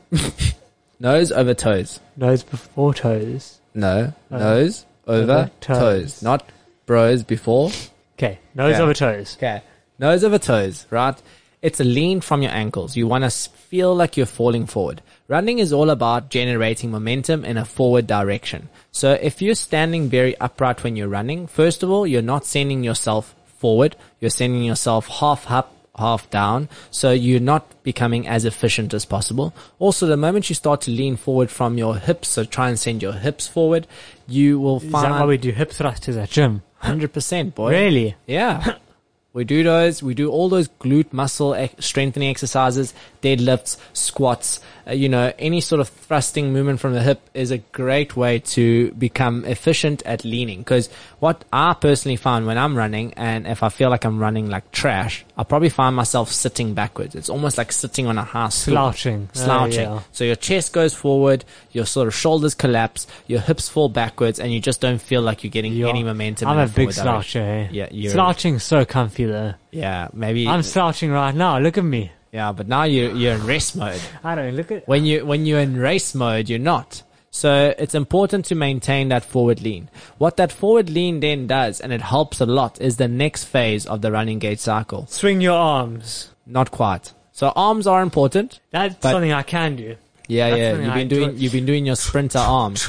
A: nose over toes.
B: Nose before toes.
A: No,
B: Uh,
A: nose over,
B: over
A: toes.
B: toes.
A: Not bros before.
B: Okay, nose
A: Okay.
B: over toes.
A: Okay, nose over toes, right? It's a lean from your ankles. You want to feel like you're falling forward. Running is all about generating momentum in a forward direction. So if you're standing very upright when you're running, first of all, you're not sending yourself forward. You're sending yourself half up, half down. So you're not becoming as efficient as possible. Also, the moment you start to lean forward from your hips, so try and send your hips forward, you will
B: Is
A: find
B: that why we do hip thrusters at gym?
A: one hundred percent, boy.
B: Really?
A: Yeah. We do those. We do all those glute muscle ex- strengthening exercises, deadlifts, squats, uh, you know, any sort of thrusting movement from the hip is a great way to become efficient at leaning. Because what I personally find when I'm running, and if I feel like I'm running like trash, I probably find myself sitting backwards. It's almost like sitting on a high stool.
B: Slouching.
A: Slouching.
B: Oh, yeah.
A: So your chest goes forward, your sort of shoulders collapse, your hips fall backwards, and you just don't feel like you're getting
B: You're-
A: any momentum.
B: I'm
A: in
B: a big
A: forward direction.
B: sloucher. Eh?
A: Yeah, you're-
B: Slouching's so comfy though.
A: Yeah, maybe.
B: I'm slouching right now. Look at me.
A: Yeah, but now you you're in rest mode.
B: I don't look at.
A: When you when you're in race mode, you're not. So it's important to maintain that forward lean. What that forward lean then does, and it helps a lot, is the next phase of the running gait cycle.
B: Swing your arms.
A: Not quite. So arms are important.
B: That's
A: But-
B: something I can do.
A: Yeah,
B: That's
A: yeah.
B: something
A: You've
B: I
A: been doing
B: do.
A: you've been doing your sprinter arms.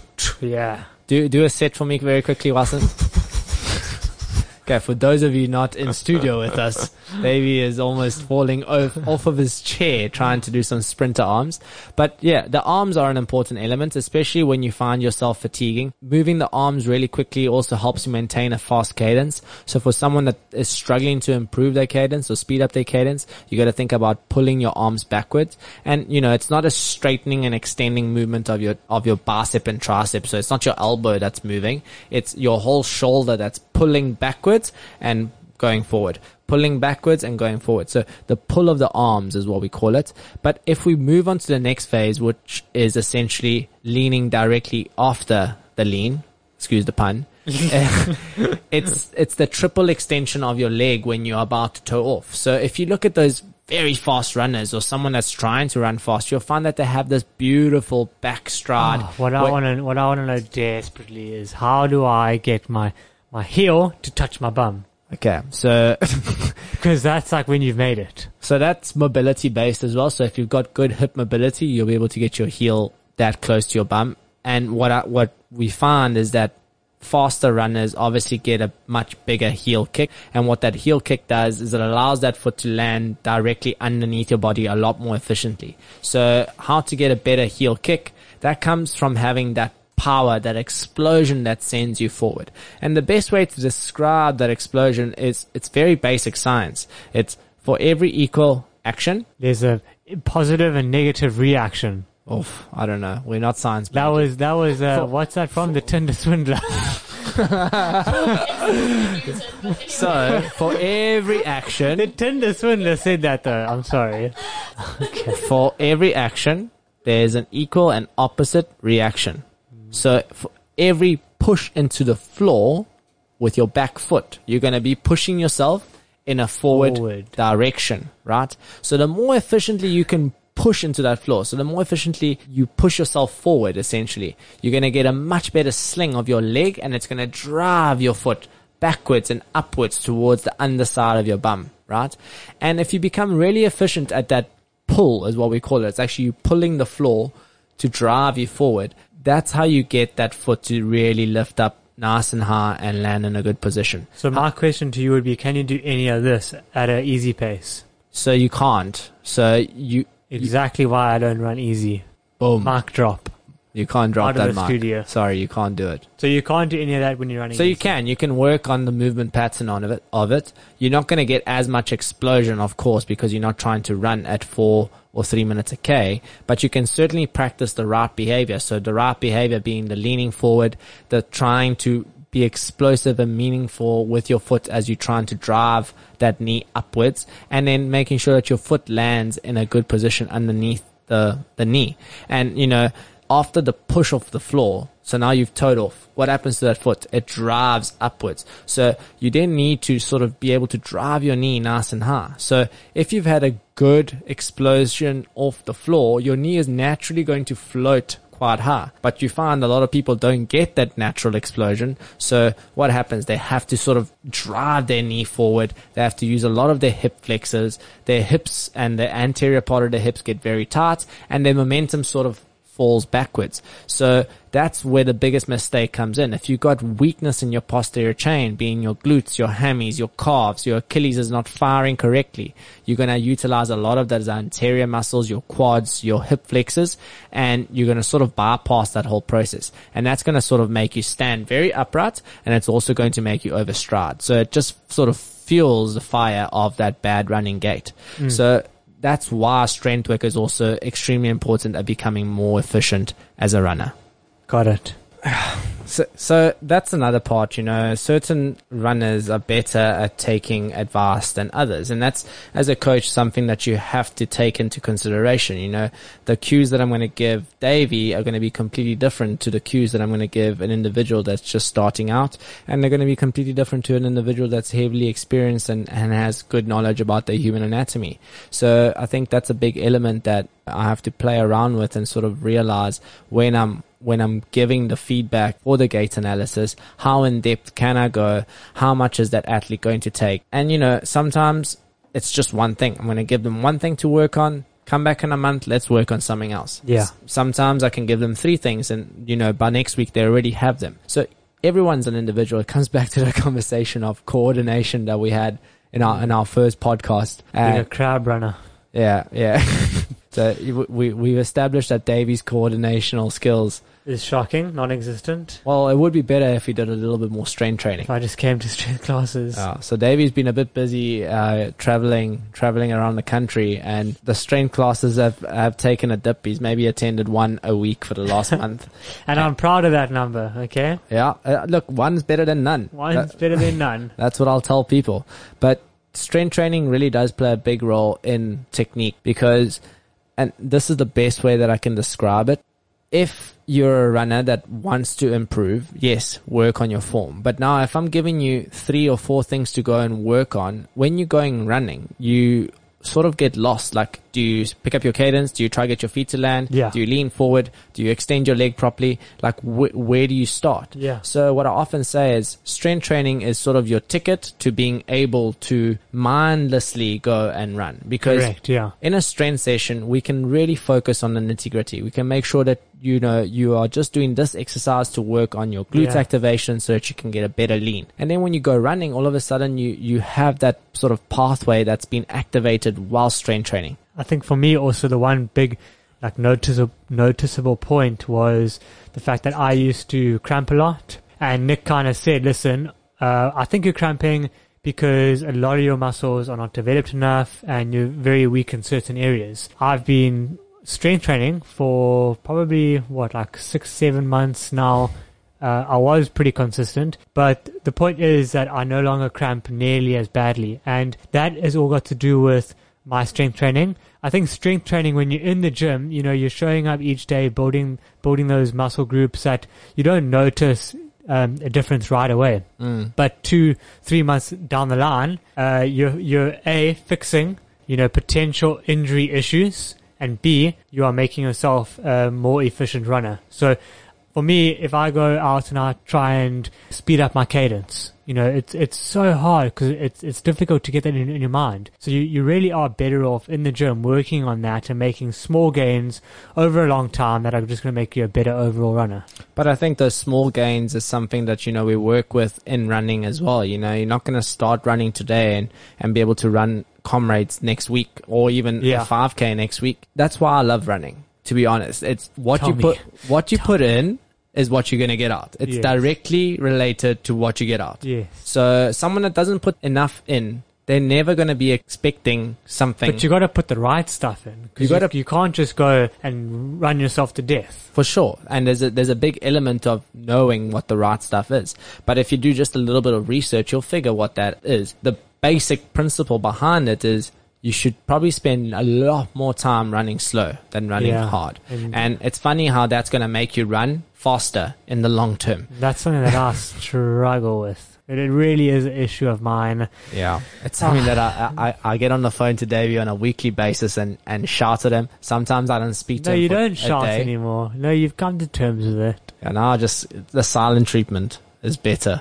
B: Yeah.
A: Do do a set for me very quickly, Wasson. Okay, for those of you not in studio with us, Davey is almost falling off, off of his chair trying to do some sprinter arms. But yeah, the arms are an important element, especially when you find yourself fatiguing. Moving the arms really quickly also helps you maintain a fast cadence. So for someone that is struggling to improve their cadence or speed up their cadence, you got to think about pulling your arms backwards. And you know, it's not a straightening and extending movement of your of your bicep and tricep. So it's not your elbow that's moving; it's your whole shoulder that's pulling backwards and going forward, pulling backwards and going forward. So the pull of the arms is what we call it. But if we move on to the next phase, which is essentially leaning directly after the lean, excuse the pun, it's it's the triple extension of your leg when you're about to toe off. So if you look at those very fast runners or someone that's trying to run fast, you'll find that they have this beautiful back stride.
B: Oh, what I
A: where-
B: want to what I want to know desperately is how do I get my my heel to touch my bum?
A: Okay, so
B: Because that's like when you've made it.
A: So that's mobility based as well. So if you've got good hip mobility, you'll be able to get your heel that close to your bum. And what I, what we find is that faster runners obviously get a much bigger heel kick. And what that heel kick does is it allows that foot to land directly underneath your body a lot more efficiently. So how to get a better heel kick? That comes from having that power, that explosion that sends you forward. And the best way to describe that explosion is it's very basic science. It's for every equal action.
B: There's a positive and negative reaction.
A: Oof, I don't know. We're not science.
B: That was that was uh,
A: For-
B: what's that from? The Tinder swindler.
A: So for every
B: the
A: action,
B: Tinder swindler said that though. I'm sorry.
A: for every action, there's an equal and opposite reaction. So for every push into the floor, with your back foot. You're going to be pushing yourself in a forward,
B: Forward.
A: direction, right? So the more efficiently you can push into that floor, so the more efficiently you push yourself forward, essentially, you're going to get a much better sling of your leg, and it's going to drive your foot backwards and upwards towards the underside of your bum, right? And if you become really efficient at that pull, is what we call it, it's actually you pulling the floor to drive you forward. That's how you get that foot to really lift up nice and high and land in a good position.
B: So my question to you would be, can you do any of this at an easy pace?
A: So you can't. So you
B: Exactly why I don't run easy.
A: boom.
B: Mic drop.
A: You can't drop
B: Out of
A: that
B: the
A: mic.
B: studio.
A: Sorry, you can't do it.
B: So you can't do any of that when you're running
A: So you
B: easy.
A: can, you can work on the movement pattern on of it, of it. You're not going to get as much explosion, of course, because you're not trying to run at four or three minutes a K, but you can certainly practice the right behavior. So the right behavior being the leaning forward, the trying to be explosive and meaningful with your foot as you're trying to drive that knee upwards, and then making sure that your foot lands in a good position underneath the, the knee. And, you know, after the push off the floor, so now you've toed off, what happens to that foot? It drives upwards. So you then need to sort of be able to drive your knee nice and high. So if you've had a good explosion off the floor, your knee is naturally going to float quite high. But you find a lot of people don't get that natural explosion. So what happens? They have to sort of drive their knee forward. They have to use a lot of their hip flexors. Their hips and the anterior part of the hips get very tight, and their momentum sort of falls backwards. So that's where the biggest mistake comes in. If you've got weakness in your posterior chain, being your glutes, your hammies, your calves, your Achilles is not firing correctly, you're going to utilize a lot of those anterior muscles, your quads, your hip flexors, and you're going to sort of bypass that whole process. And that's going to sort of make you stand very upright, and it's also going to make you overstride. So it just sort of fuels the fire of that bad running gait. Mm. So that's why strength work is also extremely important at becoming more efficient as a runner.
B: Got it.
A: So, so that's another part, you know, certain runners are better at taking advice than others. And that's, as a coach, something that you have to take into consideration. You know, the cues that I'm going to give Davey are going to be completely different to the cues that I'm going to give an individual that's just starting out. And they're going to be completely different to an individual that's heavily experienced and, and has good knowledge about the human anatomy. So I think that's a big element that I have to play around with and sort of realize when I'm when I'm giving the feedback for the gait analysis, how in depth can I go? How much is that athlete going to take? And, you know, sometimes it's just one thing. I'm going to give them one thing to work on. Come back in a month. Let's work on something else.
B: Yeah.
A: Sometimes I can give them three things, and, you know, by next week they already have them. So everyone's an individual. It comes back to the conversation of coordination that we had in our, in our first podcast.
B: Being
A: Uh,
B: a crab runner.
A: yeah. Yeah. So we, we've established that Davey's coordinational skills
B: Is shocking, non-existent.
A: Well, it would be better if he did a little bit more strength training.
B: If I just came to strength classes.
A: Uh, so Davey's been a bit busy uh, traveling, traveling around the country, and the strength classes have have taken a dip. He's maybe attended one a week for the last month,
B: and I'm proud of that number. Okay,
A: yeah. Uh, look, one's better than none.
B: one's
A: That-
B: better than none.
A: That's what I'll tell people. But strength training really does play a big role in technique because, and this is the best way that I can describe it. If you're a runner that wants to improve, yes, work on your form. But now if I'm giving you three or four things to go and work on, when you're going running, you sort of get lost. Like, do you pick up your cadence? Do you try to get your feet to land?
B: Yeah.
A: Do you lean forward? Do you extend your leg properly? Like, wh- where do you start?
B: Yeah.
A: So what I often say is strength training is sort of your ticket to being able to mindlessly go and run. Because
B: Correct, yeah.
A: in a strength session, we can really focus on the nitty gritty. We can make sure that, you know, you are just doing this exercise to work on your glute
B: Yeah.
A: activation so that you can get a better lean. And then when you go running, all of a sudden you, you have that sort of pathway that's been activated while strength training.
B: I think for me also the one big like noticeable noticeable point was the fact that I used to cramp a lot, and Nick kind of said, listen, uh, I think you're cramping because a lot of your muscles are not developed enough and you're very weak in certain areas. I've been strength training for probably what like six seven months now. Uh, I was pretty consistent, but the point is that I no longer cramp nearly as badly, and that has all got to do with my strength training. I think strength training, when you're in the gym, you know, you're showing up each day, building building those muscle groups that you don't notice um, a difference right away.
A: Mm.
B: But two, three months down the line, uh, you're, you're A, fixing, you know, potential injury issues, and B, you are making yourself a more efficient runner. So for me, if I go out and I try and speed up my cadence, you know, it's it's so hard because it's it's difficult to get that in, in your mind. So you, you really are better off in the gym working on that and making small gains over a long time that are just going to make you a better overall runner.
A: But I think those small gains is something that, you know, we work with in running as well. You know, you're not going to start running today and, and be able to run comrades next week or even
B: Yeah.
A: a five K next week. That's why I love running, to be honest. It's what
B: Tell
A: you
B: me.
A: put, what you put in is what you're going to get out. It's
B: Yes.
A: directly related to what you get out.
B: Yes.
A: So someone that doesn't put enough in, they're never going to be expecting something.
B: But you got to put the right stuff in. 'Cause
A: You gotta-
B: you, you can't just go and run yourself to death.
A: For sure. And there's a, there's a big element of knowing what the right stuff is. But if you do just a little bit of research, you'll figure what that is. The basic principle behind it is you should probably spend a lot more time running slow than running
B: Yeah.
A: hard.
B: And-
A: And it's funny how that's going to make you run faster in the long term.
B: That's something that I struggle with. It it really is an issue of mine.
A: Yeah. It's something that I, I, I get on the phone to Davey on a weekly basis and, and shout at him. Sometimes I don't speak to
B: No,
A: him
B: you
A: for
B: don't
A: a
B: shout
A: day.
B: anymore. No, you've come to terms with it.
A: And now just the silent treatment is better.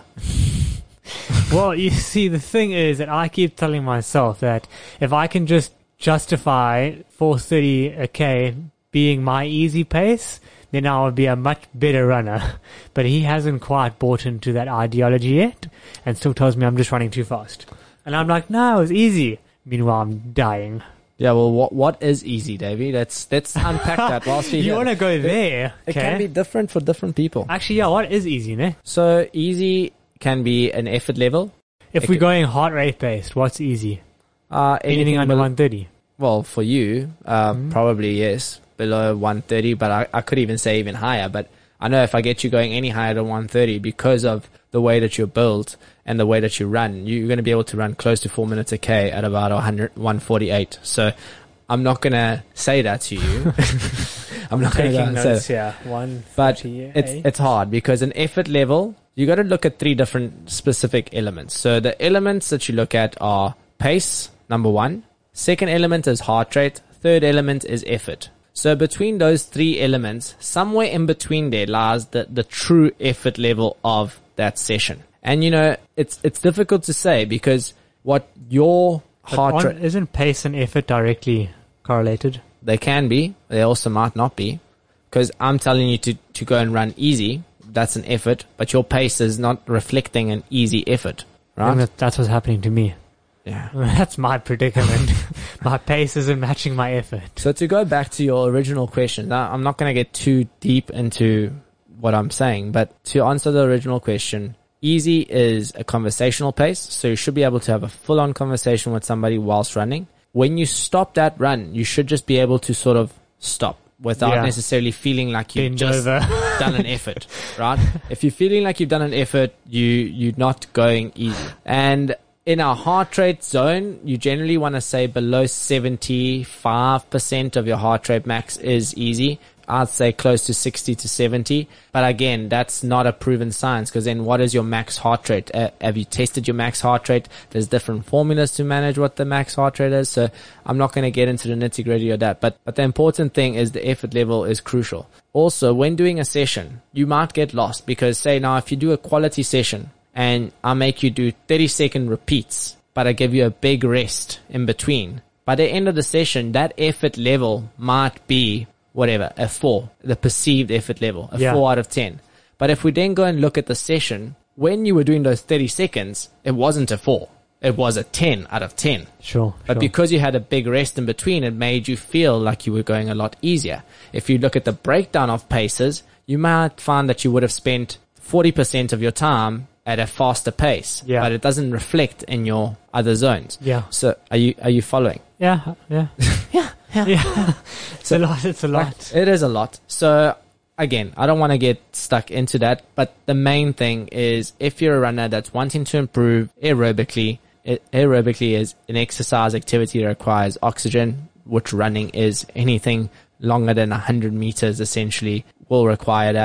B: Well, you see, the thing is that I keep telling myself that if I can just justify four thirty a K being my easy pace, then I would be a much better runner. But he hasn't quite bought into that ideology yet and still tells me I'm just running too fast. And I'm like, no, it was easy. Meanwhile, I'm dying.
A: Yeah, well, what what is easy, Davey? Let's let's unpack that whilst we
B: You want to go there?
A: It can be different for different people.
B: Actually, yeah, what is easy, ne?
A: So easy can be an effort level.
B: If
A: It
B: we're
A: ca-
B: going heart rate based, what's easy?
A: Uh,
B: Anything under
A: bel-
B: one thirty.
A: Well, for you, uh,
B: Mhm.
A: probably yes, below one thirty. But I, I could even say even higher. But I know if I get you going any higher than one thirty because of the way that you're built and the way that you run, you're going to be able to run close to four minutes a K at about one hundred, one forty-eight. So I'm not going to say that to you. I'm not going
B: Taking
A: to say
B: notes here. One
A: But
B: forty-eight.
A: it's it's hard because an effort level, you got to look at three different specific elements. So the elements that you look at are pace, number one. Second element is heart rate. Third element is effort. So between those three elements, somewhere in between there lies the, the true effort level of that session. And you know, it's it's difficult to say because what your
B: But
A: heart
B: on-
A: rate,
B: isn't pace and effort directly correlated?
A: they can be, they also might not be. Because I'm telling you to, to go and run easy, that's an effort, but your pace is not reflecting an easy effort,
B: I think
A: right?
B: that, that's what's happening to me.
A: Yeah.
B: That's my predicament. My pace isn't matching my effort.
A: So to go back to your original question, now I'm not going to get too deep into what I'm saying, but to answer the original question, easy is a conversational pace, so you should be able to have a full-on conversation with somebody whilst running. When you stop that run, you should just be able to sort of stop without
B: Yeah.
A: necessarily feeling like you've
B: Bend
A: just
B: over.
A: done an effort, right? If you're feeling like you've done an effort, you, you're not going easy. And in our heart rate zone, you generally want to say below seventy-five percent of your heart rate max is easy. I'd say close to sixty to seventy. But again, that's not a proven science because then what is your max heart rate? Uh, have you tested your max heart rate? There's different formulas to manage what the max heart rate is. So I'm not going to get into the nitty gritty of that. But, but the important thing is the effort level is crucial. Also, when doing a session, you might get lost because say now if you do a quality session and I make you do thirty second repeats, but I give you a big rest in between, by the end of the session, that effort level might be whatever, a four, the perceived effort level, a
B: Yeah.
A: four out of ten. But if we then go and look at the session, when you were doing those thirty seconds, it wasn't a four. It was a ten out of ten.
B: Sure.
A: But
B: sure.
A: because you had a big rest in between, it made you feel like you were going a lot easier. If you look at the breakdown of paces, you might find that you would have spent forty percent of your time at a faster pace,
B: Yeah.
A: but it doesn't reflect in your other zones.
B: Yeah.
A: So are you, are you following?
B: Yeah. Yeah.
A: Yeah.
B: Yeah. It's a lot. It's a lot.
A: It is a lot. So again, I don't want to get stuck into that, but the main thing is if you're a runner that's wanting to improve aerobically, it, aerobically is an exercise activity that requires oxygen, which running is. Anything longer than one hundred meters essentially will require that.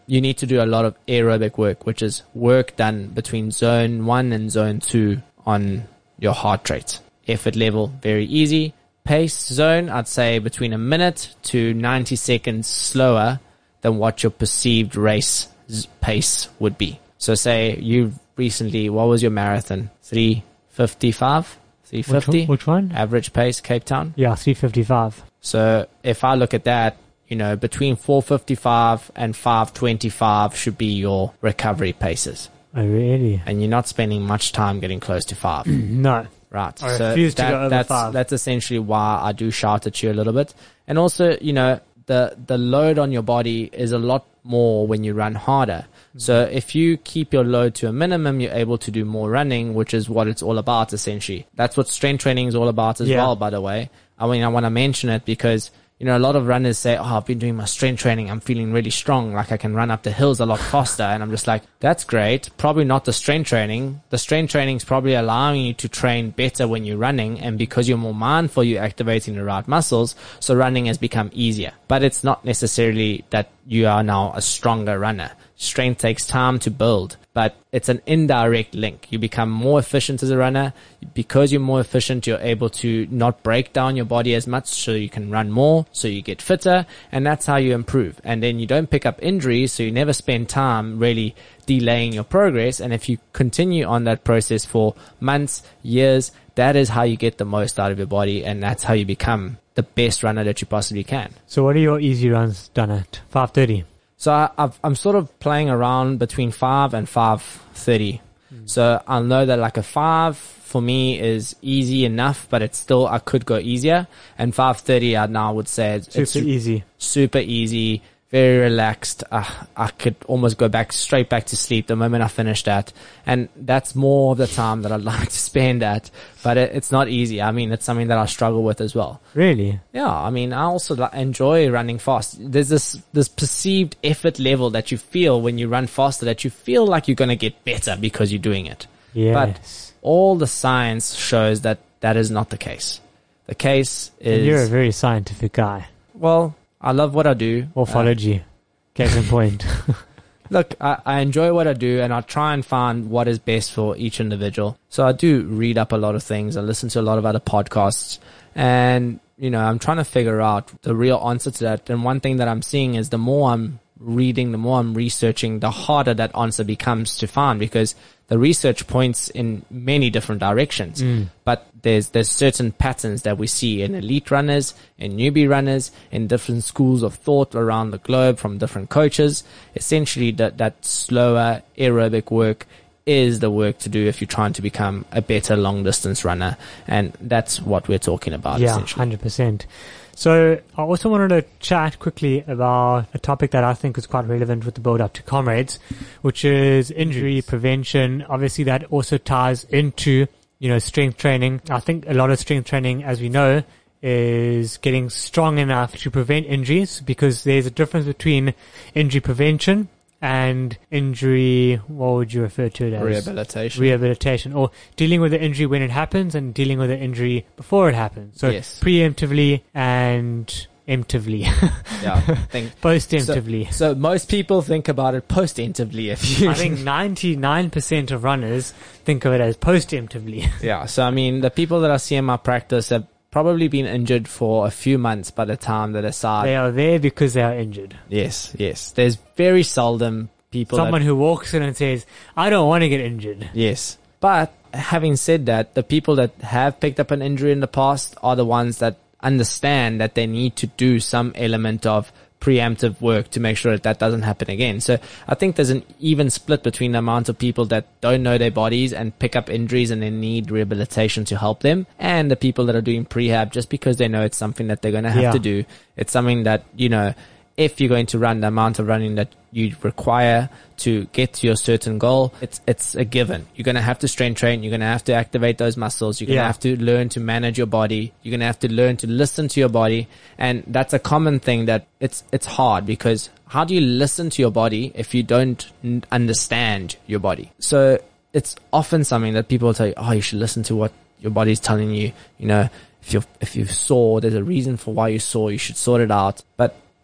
A: you need to do a lot of aerobic work, which is work done between zone one and zone two on your heart rate. Effort level, very easy. Pace zone, I'd say between a minute to ninety seconds slower than what your perceived race pace would be. So say you recently, what was your marathon? three fifty-five? three fifty?
B: Which one? Which one?
A: Average pace, Cape Town?
B: Yeah, three fifty-five.
A: So if I look at that, you know, between four fifty-five and five twenty-five should be your recovery paces.
B: Oh, really?
A: And you're not spending much time getting close to five.
B: No.
A: Right.
B: I
A: so
B: refuse to
A: that,
B: go over
A: that's,
B: five.
A: that's essentially why I do shout at you a little bit. And also, you know, the, the load on your body is a lot more when you run harder. Mm-hmm. So if you keep your load to a minimum, you're able to do more running, which is what it's all about essentially. That's what strength training is all about as
B: Yeah.
A: well, by the way. I mean, I want to mention it because, you know, a lot of runners say, oh, I've been doing my strength training. I'm feeling really strong. Like I can run up the hills a lot faster. And I'm just like, that's great. Probably not the strength training. The strength training is probably allowing you to train better when you're running. And because you're more mindful, you're activating the right muscles. So running has become easier, but it's not necessarily that you are now a stronger runner. Strength takes time to build, but it's an indirect link. You become more efficient as a runner. Because you're more efficient, you're able to not break down your body as much, so you can run more, so you get fitter, and that's how you improve. And then you don't pick up injuries, so you never spend time really delaying your progress. And if you continue on that process for months, years, that is how you get the most out of your body, and that's how you become the best runner that you possibly can.
B: So what are your easy runs done at? five thirty?
A: So I, I've, I'm sort of playing around between five and five thirty. Mm. So I'll know that like a five for me is easy enough, but it's still, I could go easier. And five thirty, I now would say it's
B: Super
A: it's
B: easy.
A: super easy, very relaxed. Uh, I could almost go back straight back to sleep the moment I finish that. And that's more of the time that I'd like to spend at, but it, it's not easy. I mean, it's something that I struggle with as well.
B: Really?
A: Yeah, I mean, I also li- enjoy running fast. There's this this perceived effort level that you feel when you run faster, that you feel like you're going to get better because you're doing it.
B: Yes.
A: But all the science shows that that is not the case. The case is...
B: And you're a very scientific guy.
A: Well, I love what I do.
B: Morphology. Uh, Case in point.
A: Look, I, I enjoy what I do, and I try and find what is best for each individual. So I do read up a lot of things. I listen to a lot of other podcasts, and, you know, I'm trying to figure out the real answer to that. And one thing that I'm seeing is the more I'm reading, the more I'm researching, the harder that answer becomes to find, because the research points in many different directions. Mm. But there's there's certain patterns that we see in elite runners, in newbie runners, in different schools of thought around the globe from different coaches. Essentially, that, that slower aerobic work is the work to do if you're trying to become a better long distance runner. And that's what we're talking about,
B: yeah,
A: essentially.
B: one hundred percent. So I also wanted to chat quickly about a topic that I think is quite relevant with the build up to Comrades, which is injury prevention. Obviously that also ties into, you know, strength training. I think a lot of strength training, as we know, is getting strong enough to prevent injuries, because there's a difference between injury prevention and injury, what would you refer to it as?
A: Rehabilitation.
B: Rehabilitation, or dealing with the injury when it happens and dealing with the injury before it happens. So
A: yes.
B: Preemptively and emptively.
A: Yeah. Think,
B: Post-emptively.
A: So, so most people think about it post-emptively. If you
B: I think ninety-nine percent of runners think of it as post-emptively.
A: Yeah. So, I mean, the people that I see in my practice have probably been injured for a few months by the time they decide.
B: They are there because they are injured.
A: Yes, yes. There's very seldom people
B: Someone
A: that,
B: who walks in and says, I don't want to get injured.
A: Yes. But having said that, the people that have picked up an injury in the past are the ones that understand that they need to do some element of preemptive work to make sure that that doesn't happen again. So I think there's an even split between the amount of people that don't know their bodies and pick up injuries and they need rehabilitation to help them, and the people that are doing prehab just because they know it's something that they're going to have
B: Yeah.
A: to do. It's something that, you know, if you're going to run the amount of running that you require to get to your certain goal, it's it's a given. You're going to have to strength train. You're going to have to activate those muscles. You're going to
B: Yeah.
A: have to learn to manage your body. You're going to have to learn to listen to your body. And that's a common thing that it's it's hard, because how do you listen to your body if you don't n- understand your body? So it's often something that people tell you, oh, you should listen to what your body's telling you. You know, if you're if you're sore, there's a reason for why you're sore. You should sort it out. But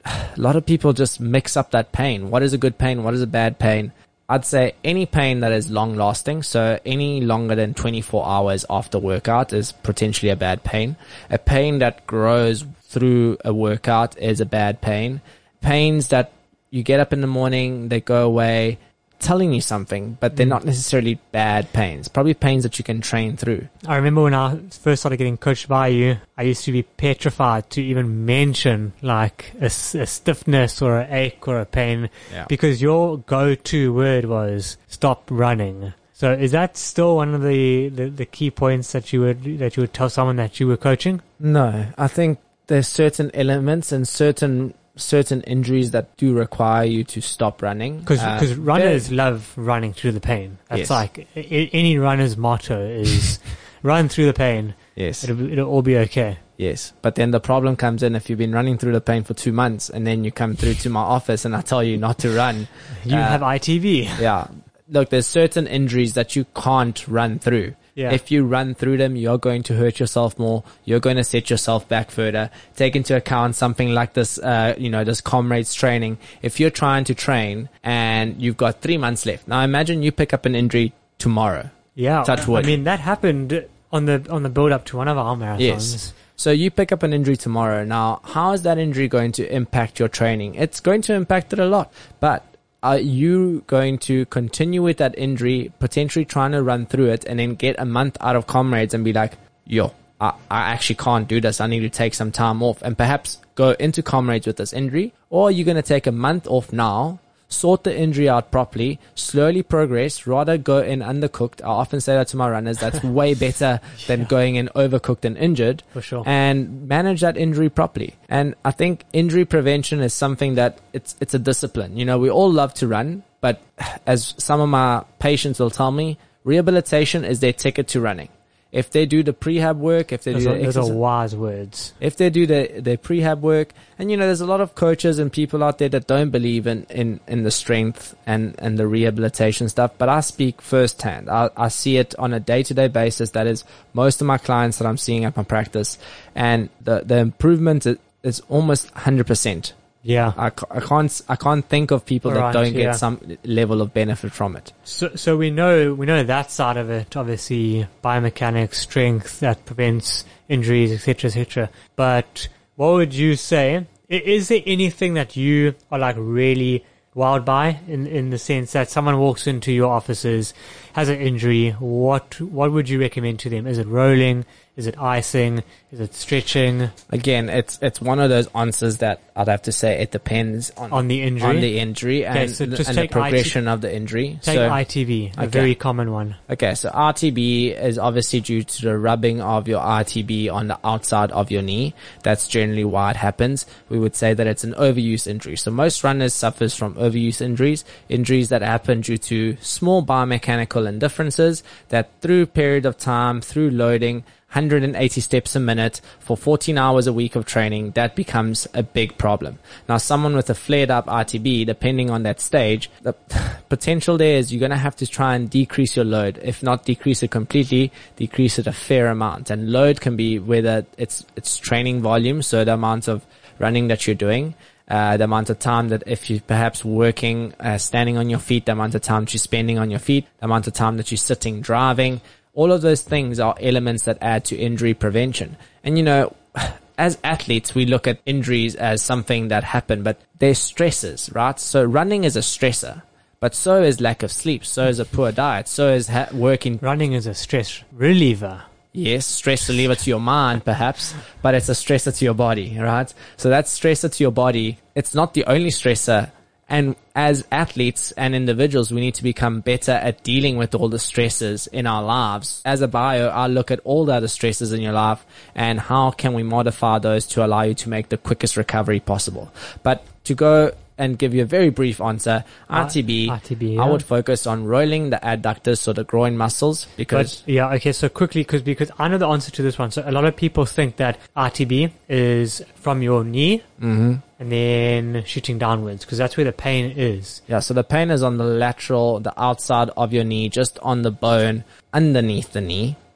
A: a lot of people just mix up that pain. What is a good pain? What is a bad pain? I'd say any pain that is long lasting, so any longer than twenty-four hours after workout is potentially a bad pain. A pain that grows through a workout is a bad pain. Pains that you get up in the morning, they go away, telling you something, but they're not necessarily bad pains. Probably pains that you can train through.
B: I remember when I first started getting coached by you, I used to be petrified to even mention like a, s- a stiffness or an ache or a pain,
A: Yeah.
B: because your go-to word was stop running. So is that still one of the, the, the key points that you would that you would tell someone that you were coaching?
A: No, I think there's certain elements and certain certain injuries that do require you to stop running.
B: Because
A: Uh,
B: runners love running through the pain. That's
A: Yes.
B: like I- any runner's motto is run through the pain.
A: Yes.
B: It'll, it'll all be okay.
A: Yes, but then the problem comes in if you've been running through the pain for two months and then you come through to my office and I tell you not to run.
B: You
A: Uh,
B: have I T V.
A: Yeah. Look, there's certain injuries that you can't run through.
B: Yeah.
A: If you run through them, you're going to hurt yourself more. You're going to set yourself back further. Take into account something like this, uh, you know, this comrades training. If you're trying to train and you've got three months left. Now imagine you pick up an injury tomorrow.
B: Yeah,
A: Touch wood.
B: I mean that happened on the on the build up to one of our marathons.
A: Yes. So you pick up an injury tomorrow. Now, how is that injury going to impact your training? It's going to impact it a lot. But are you going to continue with that injury, potentially trying to run through it and then get a month out of comrades and be like, yo, I, I actually can't do this. I need to take some time off and perhaps go into comrades with this injury? Or are you going to take a month off now, sort the injury out properly, slowly progress, rather go in undercooked? I often say that to my runners. That's way better than
B: Yeah.
A: going in overcooked and injured.
B: For sure.
A: And manage that injury properly. And I think injury prevention is something that it's it's a discipline. You know, we all love to run, but as some of my patients will tell me, rehabilitation is their ticket to running. If they do the prehab work, if they
B: Those,
A: do
B: are,
A: the
B: those are
A: exercise,
B: wise words.
A: if they do the their prehab work, and you know, there's a lot of coaches and people out there that don't believe in, in, in the strength and, and the rehabilitation stuff, but I speak firsthand. I, I see it on a day-to-day basis. That is most of my clients that I'm seeing at my practice, and the, the improvement is, is almost one hundred percent.
B: Yeah.
A: I, ca- I can't I can't think of people that
B: Right,
A: don't get
B: yeah.
A: some level of benefit from it.
B: So, so we know we know that side of it. Obviously, biomechanics, strength that prevents injuries, et cetera, et cetera. But what would you say? i- Is there anything that you are like really wowed by in in the sense that someone walks into your offices, has an injury? What what would you recommend to them? Is it rolling? Is it icing? Is it stretching?
A: Again, it's it's one of those answers that I'd have to say it depends on
B: On the injury?
A: on the injury
B: Okay,
A: and,
B: so
A: the-
B: just
A: and the
B: take I T
A: progression of the injury.
B: Take
A: so,
B: I T V, a
A: okay.
B: very common one.
A: Okay, so R T B is obviously due to the rubbing of your R T B on the outside of your knee. That's generally why it happens. We would say that it's an overuse injury. So most runners suffers from overuse injuries, injuries that happen due to small biomechanical indifferences that through period of time, through loading, one hundred eighty steps a minute for fourteen hours a week of training, that becomes a big problem. Now, someone with a flared up R T B, depending on that stage, the potential there is you're going to have to try and decrease your load. If not decrease it completely, decrease it a fair amount. And load can be whether it's, it's training volume, so the amount of running that you're doing, uh, the amount of time that if you're perhaps working, uh, standing on your feet, the amount of time that you're spending on your feet, the amount of time that you're sitting, driving. All of those things are elements that add to injury prevention. And you know, as athletes, we look at injuries as something that happen, but they're stresses, right? So running is a stressor, but so is lack of sleep, so is a poor diet, so is ha- working.
B: Running is a stress reliever.
A: Yes, stress reliever to your mind, perhaps, but it's a stressor to your body, right? So that stressor to your body, it's not the only stressor. And as athletes and individuals, we need to become better at dealing with all the stresses in our lives. As a bio, I look at all the other stresses in your life and how can we modify those to allow you to make the quickest recovery possible. But to go and give you a very brief answer, R T B,
B: R T B, yeah.
A: I would focus on rolling the adductors, so the groin muscles, because
B: But yeah, okay, so quickly, cause, because I know the answer to this one. So a lot of people think that R T B is from your knee
A: mm-hmm.
B: and then shooting downwards, because that's where the pain is.
A: Yeah, so the pain is on the lateral, the outside of your knee, just on the bone underneath the knee.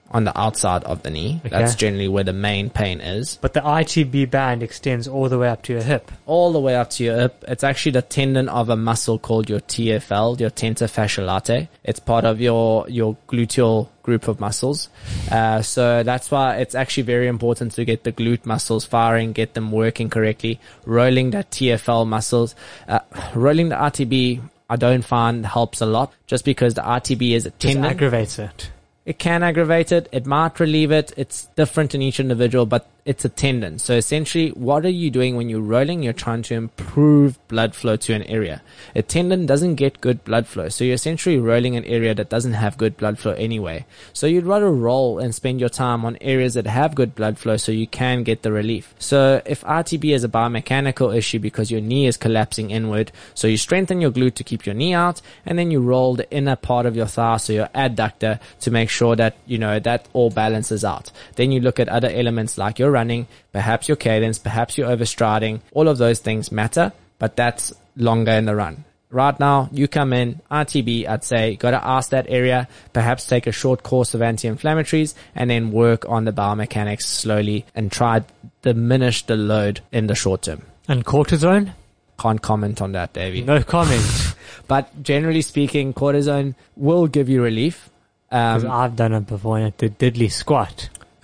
A: on the outside of the knee.
B: Okay.
A: That's generally where the main pain is.
B: But the I T B band extends all the way up to your hip.
A: All the way up to your hip. It's actually the tendon of a muscle called your T F L, your tentor fasciae latae. It's part of your, your gluteal group of muscles. Uh, so that's why it's actually very important to get the glute muscles firing, get them working correctly, rolling the T F L muscles, uh, rolling the R T B. I don't find helps a lot just because the R T B is a
B: Just
A: tendon.
B: aggravates it.
A: It can aggravate it. It might relieve it. It's different in each individual, but it's a tendon. So essentially, what are you doing when you're rolling? You're trying to improve blood flow to an area. A tendon doesn't get good blood flow. So you're essentially rolling an area that doesn't have good blood flow anyway. So you'd rather roll and spend your time on areas that have good blood flow so you can get the relief. So if R T B is a biomechanical issue because your knee is collapsing inward, so you strengthen your glute to keep your knee out, and then you roll the inner part of your thigh, so your adductor, to make sure that, you know, that all balances out. Then you look at other elements like your running, perhaps your cadence, perhaps your overstriding. All of those things matter, but that's longer in the run. Right now, you come in, R T B, I'd say, got to ask that area, perhaps take a short course of anti-inflammatories, and then work on the biomechanics slowly and try diminish the load in the short term.
B: And cortisone?
A: Can't comment on that, Davey.
B: No comment.
A: But generally speaking, cortisone will give you relief.
B: Because
A: Um,
B: I've done it before and the diddly squat.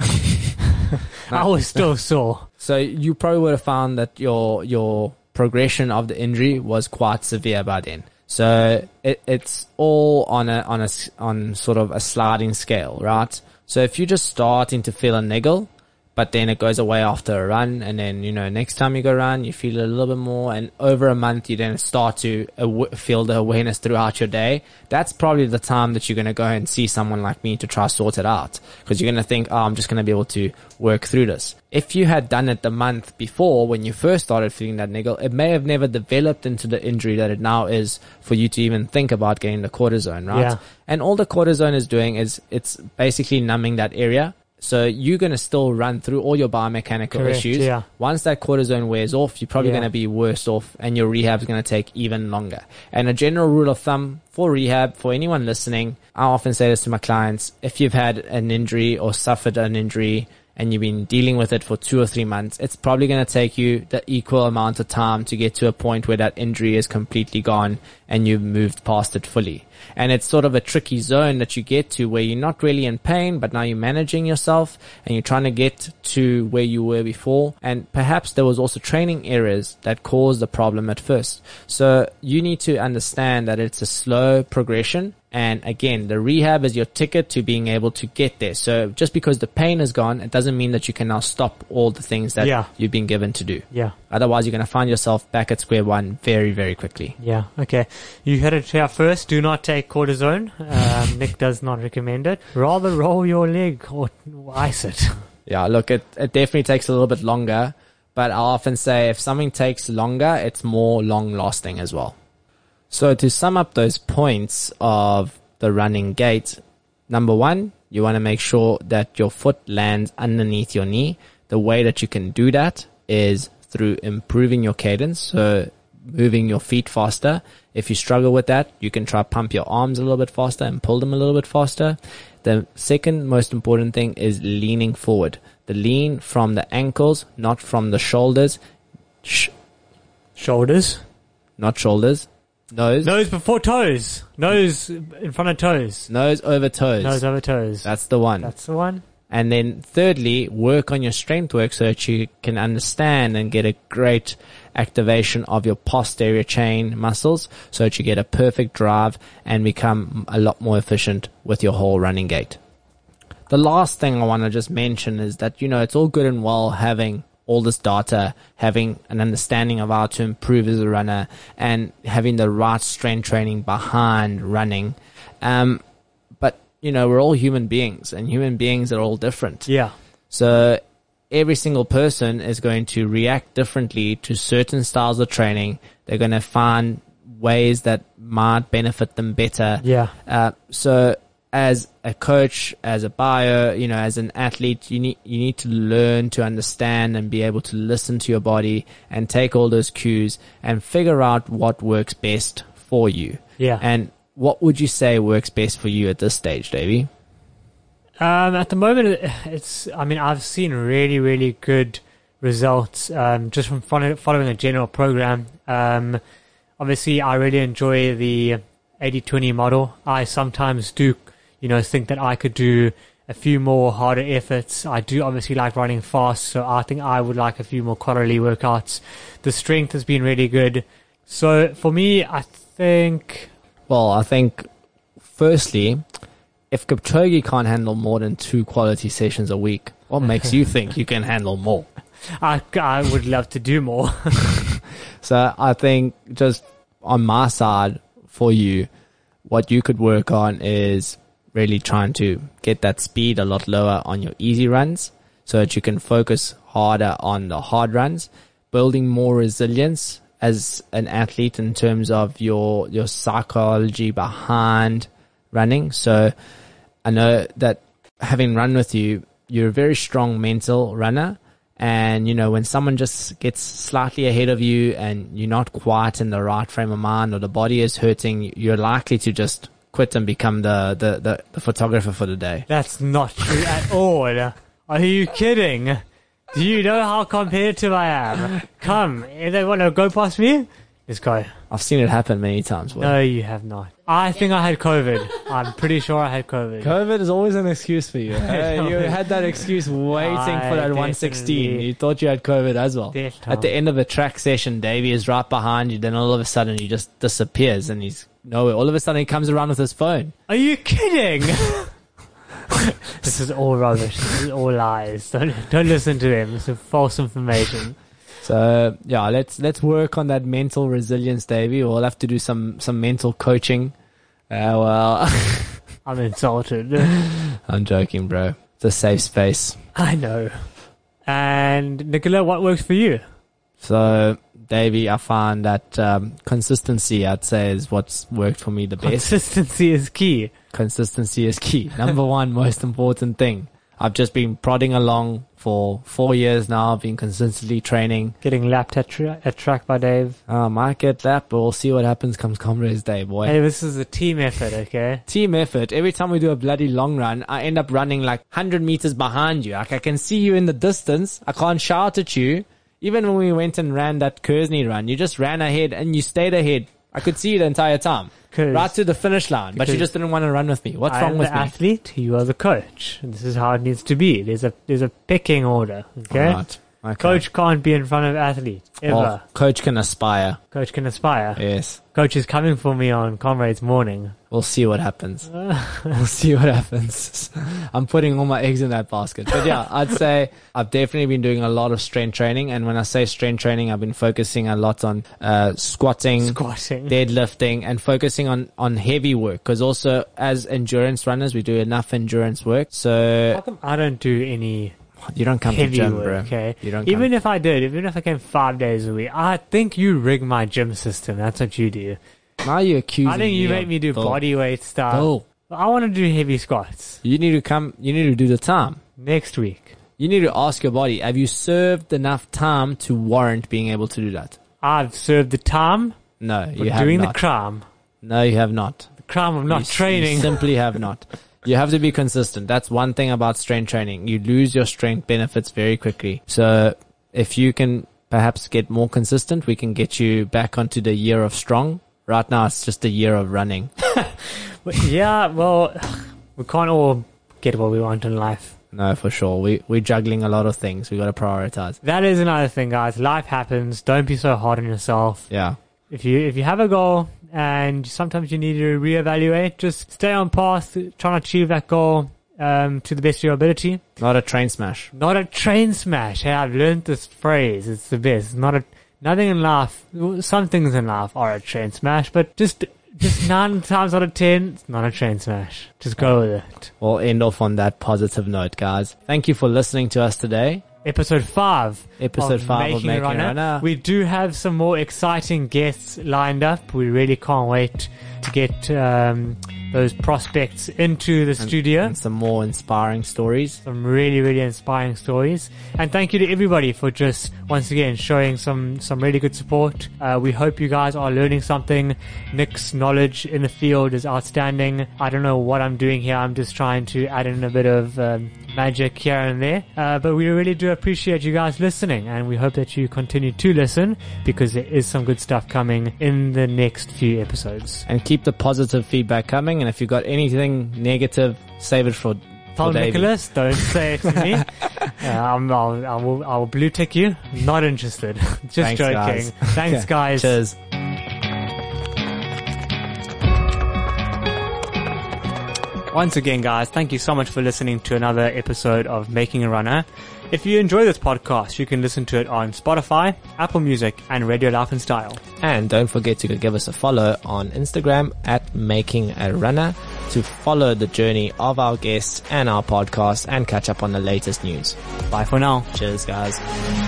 B: I was still sore.
A: so you probably would have found that your your progression of the injury was quite severe by then. So it, it's all on a on a s- on sort of a sliding scale, right? So if you're just starting to feel a niggle, but then it goes away after a run, and then, you know, next time you go run, you feel it a little bit more, and over a month, you then start to aw- feel the awareness throughout your day. That's probably the time that you're going to go and see someone like me to try sort it out, because you're going to think, oh, I'm just going to be able to work through this. If you had done it the month before, when you first started feeling that niggle, it may have never developed into the injury that it now is for you to even think about getting the cortisone, right?
B: Yeah.
A: And all the cortisone is doing is it's basically numbing that area. So you're going to still run through all your biomechanical
B: Correct,
A: issues.
B: yeah.
A: Once that cortisone wears off, you're probably
B: Yeah.
A: going to be worse off, and your rehab is going to take even longer. And a general rule of thumb for rehab, for anyone listening, I often say this to my clients: if you've had an injury or suffered an injury and you've been dealing with it for two or three months, it's probably going to take you the equal amount of time to get to a point where that injury is completely gone and you've moved past it fully. And it's sort of a tricky zone that you get to where you're not really in pain, but now you're managing yourself and you're trying to get to where you were before. And perhaps there was also training errors that caused the problem at first. So you need to understand that it's a slow progression. And again, the rehab is your ticket to being able to get there. So just because the pain is gone, it doesn't mean that you can now stop all the things that
B: Yeah.
A: you've been given to do.
B: Yeah.
A: Otherwise, you're going to find yourself back at square one very, very quickly.
B: Yeah. Okay. You heard it here first. Do not take cortisone. Um, Nick does not recommend it. Rather roll your leg or ice it.
A: Yeah, look, it, it definitely takes a little bit longer, but I often say if something takes longer, it's more long lasting as well. So to sum up those points of the running gait, number one, you want to make sure that your foot lands underneath your knee. The way that you can do that is through improving your cadence, so moving your feet faster. If you struggle with that, you can try pump your arms a little bit faster and pull them a little bit faster. The second most important thing is leaning forward. The lean from the ankles, not from the shoulders. Sh-
B: Shoulders.
A: not shoulders. Nose.
B: Nose before toes. Nose in front of toes.
A: Nose over toes.
B: Nose over toes.
A: That's the one.
B: That's the one.
A: And then thirdly, work on your strength work so that you can understand and get a great activation of your posterior chain muscles so that you get a perfect drive and become a lot more efficient with your whole running gait. The last thing I want to just mention is that, you know, it's all good and well having all this data, having an understanding of how to improve as a runner and having the right strength training behind running. Um, but, you know, we're all human beings and human beings are all different.
B: Yeah.
A: So every single person is going to react differently to certain styles of training. They're going to find ways that might benefit them better.
B: Yeah.
A: Uh, so as a coach, as a buyer, you know, as an athlete, you need, you need to learn to understand and be able to listen to your body and take all those cues and figure out what works best for you.
B: Yeah.
A: And what would you say works best for you at this stage, Davey?
B: Um, at the moment, it's, I mean, I've seen really, really good results um, just from follow, following a general program. Um, obviously, I really enjoy the eighty twenty model. I sometimes do, you know, think that I could do a few more harder efforts. I do obviously like running fast, so I think I would like a few more quality workouts. The strength has been really good. So for me, I think...
A: Well, I think, firstly, if Kipchoge can't handle more than two quality sessions a week, what makes you think you can handle more?
B: I, I would love to do more.
A: So I think just on my side for you, what you could work on is really trying to get that speed a lot lower on your easy runs so that you can focus harder on the hard runs, building more resilience as an athlete in terms of your, your psychology behind running. So I know that having run with you, you're a very strong mental runner. And, you know, when someone just gets slightly ahead of you and you're not quite in the right frame of mind or the body is hurting, you're likely to just quit and become the, the, the, the photographer for the day.
B: That's not true at all. Are you kidding? Do you know how competitive I am? Come, if they want to go past me, let's go.
A: I've seen it happen many times. Will.
B: No, you have not. I think I had COVID. I'm pretty sure I had COVID.
A: COVID is always an excuse for you. Uh, you had that excuse waiting
B: I
A: for that one sixteen.
B: definitely-
A: You thought you had COVID as well.
B: That
A: At the
B: time.
A: end of a track session, Davey is right behind you. Then all of a sudden, he just disappears and he's nowhere. All of a sudden, he comes around with his phone.
B: Are you kidding? This is all rubbish. This is all lies. Don't don't listen to them. It's false information.
A: So yeah, let's let's work on that mental resilience, Davey. We'll have to do some some mental coaching. Uh, well,
B: I'm insulted.
A: I'm joking, bro. It's a safe space.
B: I know. And Nicola, what works for you?
A: So, Davey, I find that um, consistency, I'd say, is what's worked for me the best.
B: Consistency is key.
A: Consistency is key. Number one, most important thing. I've just been prodding along for four years now. I've been consistently training.
B: Getting lapped at, tra- at track by Dave.
A: I might get that, but we'll see what happens comes Comrades Day, boy.
B: Hey, this is a team effort, okay?
A: Team effort. Every time we do a bloody long run, I end up running like one hundred meters behind you. Like I can see you in the distance. I can't shout at you. Even when we went and ran that Kersney run, you just ran ahead and you stayed ahead. I could see you the entire time.
B: 'Cause
A: Right to the finish line, but you
B: because
A: just didn't want to run with me. What's
B: I
A: wrong
B: am
A: with
B: the
A: me?
B: athlete, you are the coach. And this is how it needs to be. There's a there's a pecking order, okay?
A: Right. Okay.
B: Coach can't be in front of athlete, ever.
A: Well, coach can aspire.
B: Coach can aspire.
A: Yes.
B: Coach is coming for me on Comrades Morning.
A: We'll see what happens. We'll see what happens. I'm putting all my eggs in that basket. But yeah, I'd say I've definitely been doing a lot of strength training. And when I say strength training, I've been focusing a lot on uh, squatting,
B: Squatting.
A: deadlifting, and focusing on, on heavy work. Because also as endurance runners, we do enough endurance work. So
B: How come I don't do any
A: you don't come to
B: heavy
A: gym,
B: work,
A: bro.
B: okay?
A: You don't
B: Even
A: come.
B: if I did, even if I came five days a week, I think you rig my gym system. That's what you do.
A: Now you're accusing
B: I think you
A: me
B: make
A: of
B: me do
A: bull.
B: body weight stuff.
A: Bull.
B: I want to do heavy squats
A: You need to come. You need to do the time.
B: next week.
A: You need to ask your body, have you served enough time to warrant being able to do that?
B: I've served the time
A: No,
B: for
A: you have
B: doing
A: not.
B: the crime.
A: No, you have not.
B: The crime of not
A: You s-
B: training.
A: You simply have not. You have to be consistent. That's one thing about strength training. You lose your strength benefits very quickly. So if you can perhaps get more consistent, we can get you back onto the year of strong. Right now, it's just a year of running.
B: But yeah, well, we can't all get what we want in life.
A: No, for sure. We, we're juggling a lot of things. We got to prioritize.
B: That is another thing, guys. Life happens. Don't be so hard on yourself.
A: Yeah.
B: If you if you have a goal and sometimes you need to reevaluate, just stay on path, try to achieve that goal um, to the best of your ability.
A: Not a train smash.
B: Not a train smash. Hey, I've learned this phrase. It's the best. Not a nothing in life. Some things in life are a train smash, but just just nine times out of ten, it's not a train smash. Just go with it.
A: We'll end off on that positive note, guys. Thank you for listening to us today.
B: Episode five.
A: Episode five of Making a Runner.
B: We do have some more exciting guests lined up. We really can't wait to get um, those prospects into the studio.
A: And some more inspiring stories.
B: Some really, really inspiring stories. And thank you to everybody for just, once again, showing some, some really good support. Uh, we hope you guys are learning something. Nick's knowledge in the field is outstanding. I don't know what I'm doing here. I'm just trying to add in a bit of um, magic here and there. Uh, but we really do appreciate you guys listening, and we hope that you continue to listen, because there is some good stuff coming in the next few episodes.
A: And keep the positive feedback coming. And if you've got anything negative, save it for
B: Tell
A: for
B: Nicholas, don't say it to me. uh, I'm, I'll, I will, I will blue tick you. Not interested. Just
A: Thanks,
B: joking.
A: guys.
B: Thanks, guys.
A: Cheers.
B: Once again, guys, thank you so much for listening to another episode of Making a Runner. If you enjoy this podcast, you can listen to it on Spotify, Apple Music, and Radio Life and Style.
A: And don't forget to give us a follow on Instagram at Making a Runner to follow the journey of our guests and our podcast and catch up on the latest news.
B: Bye for now.
A: Cheers, guys.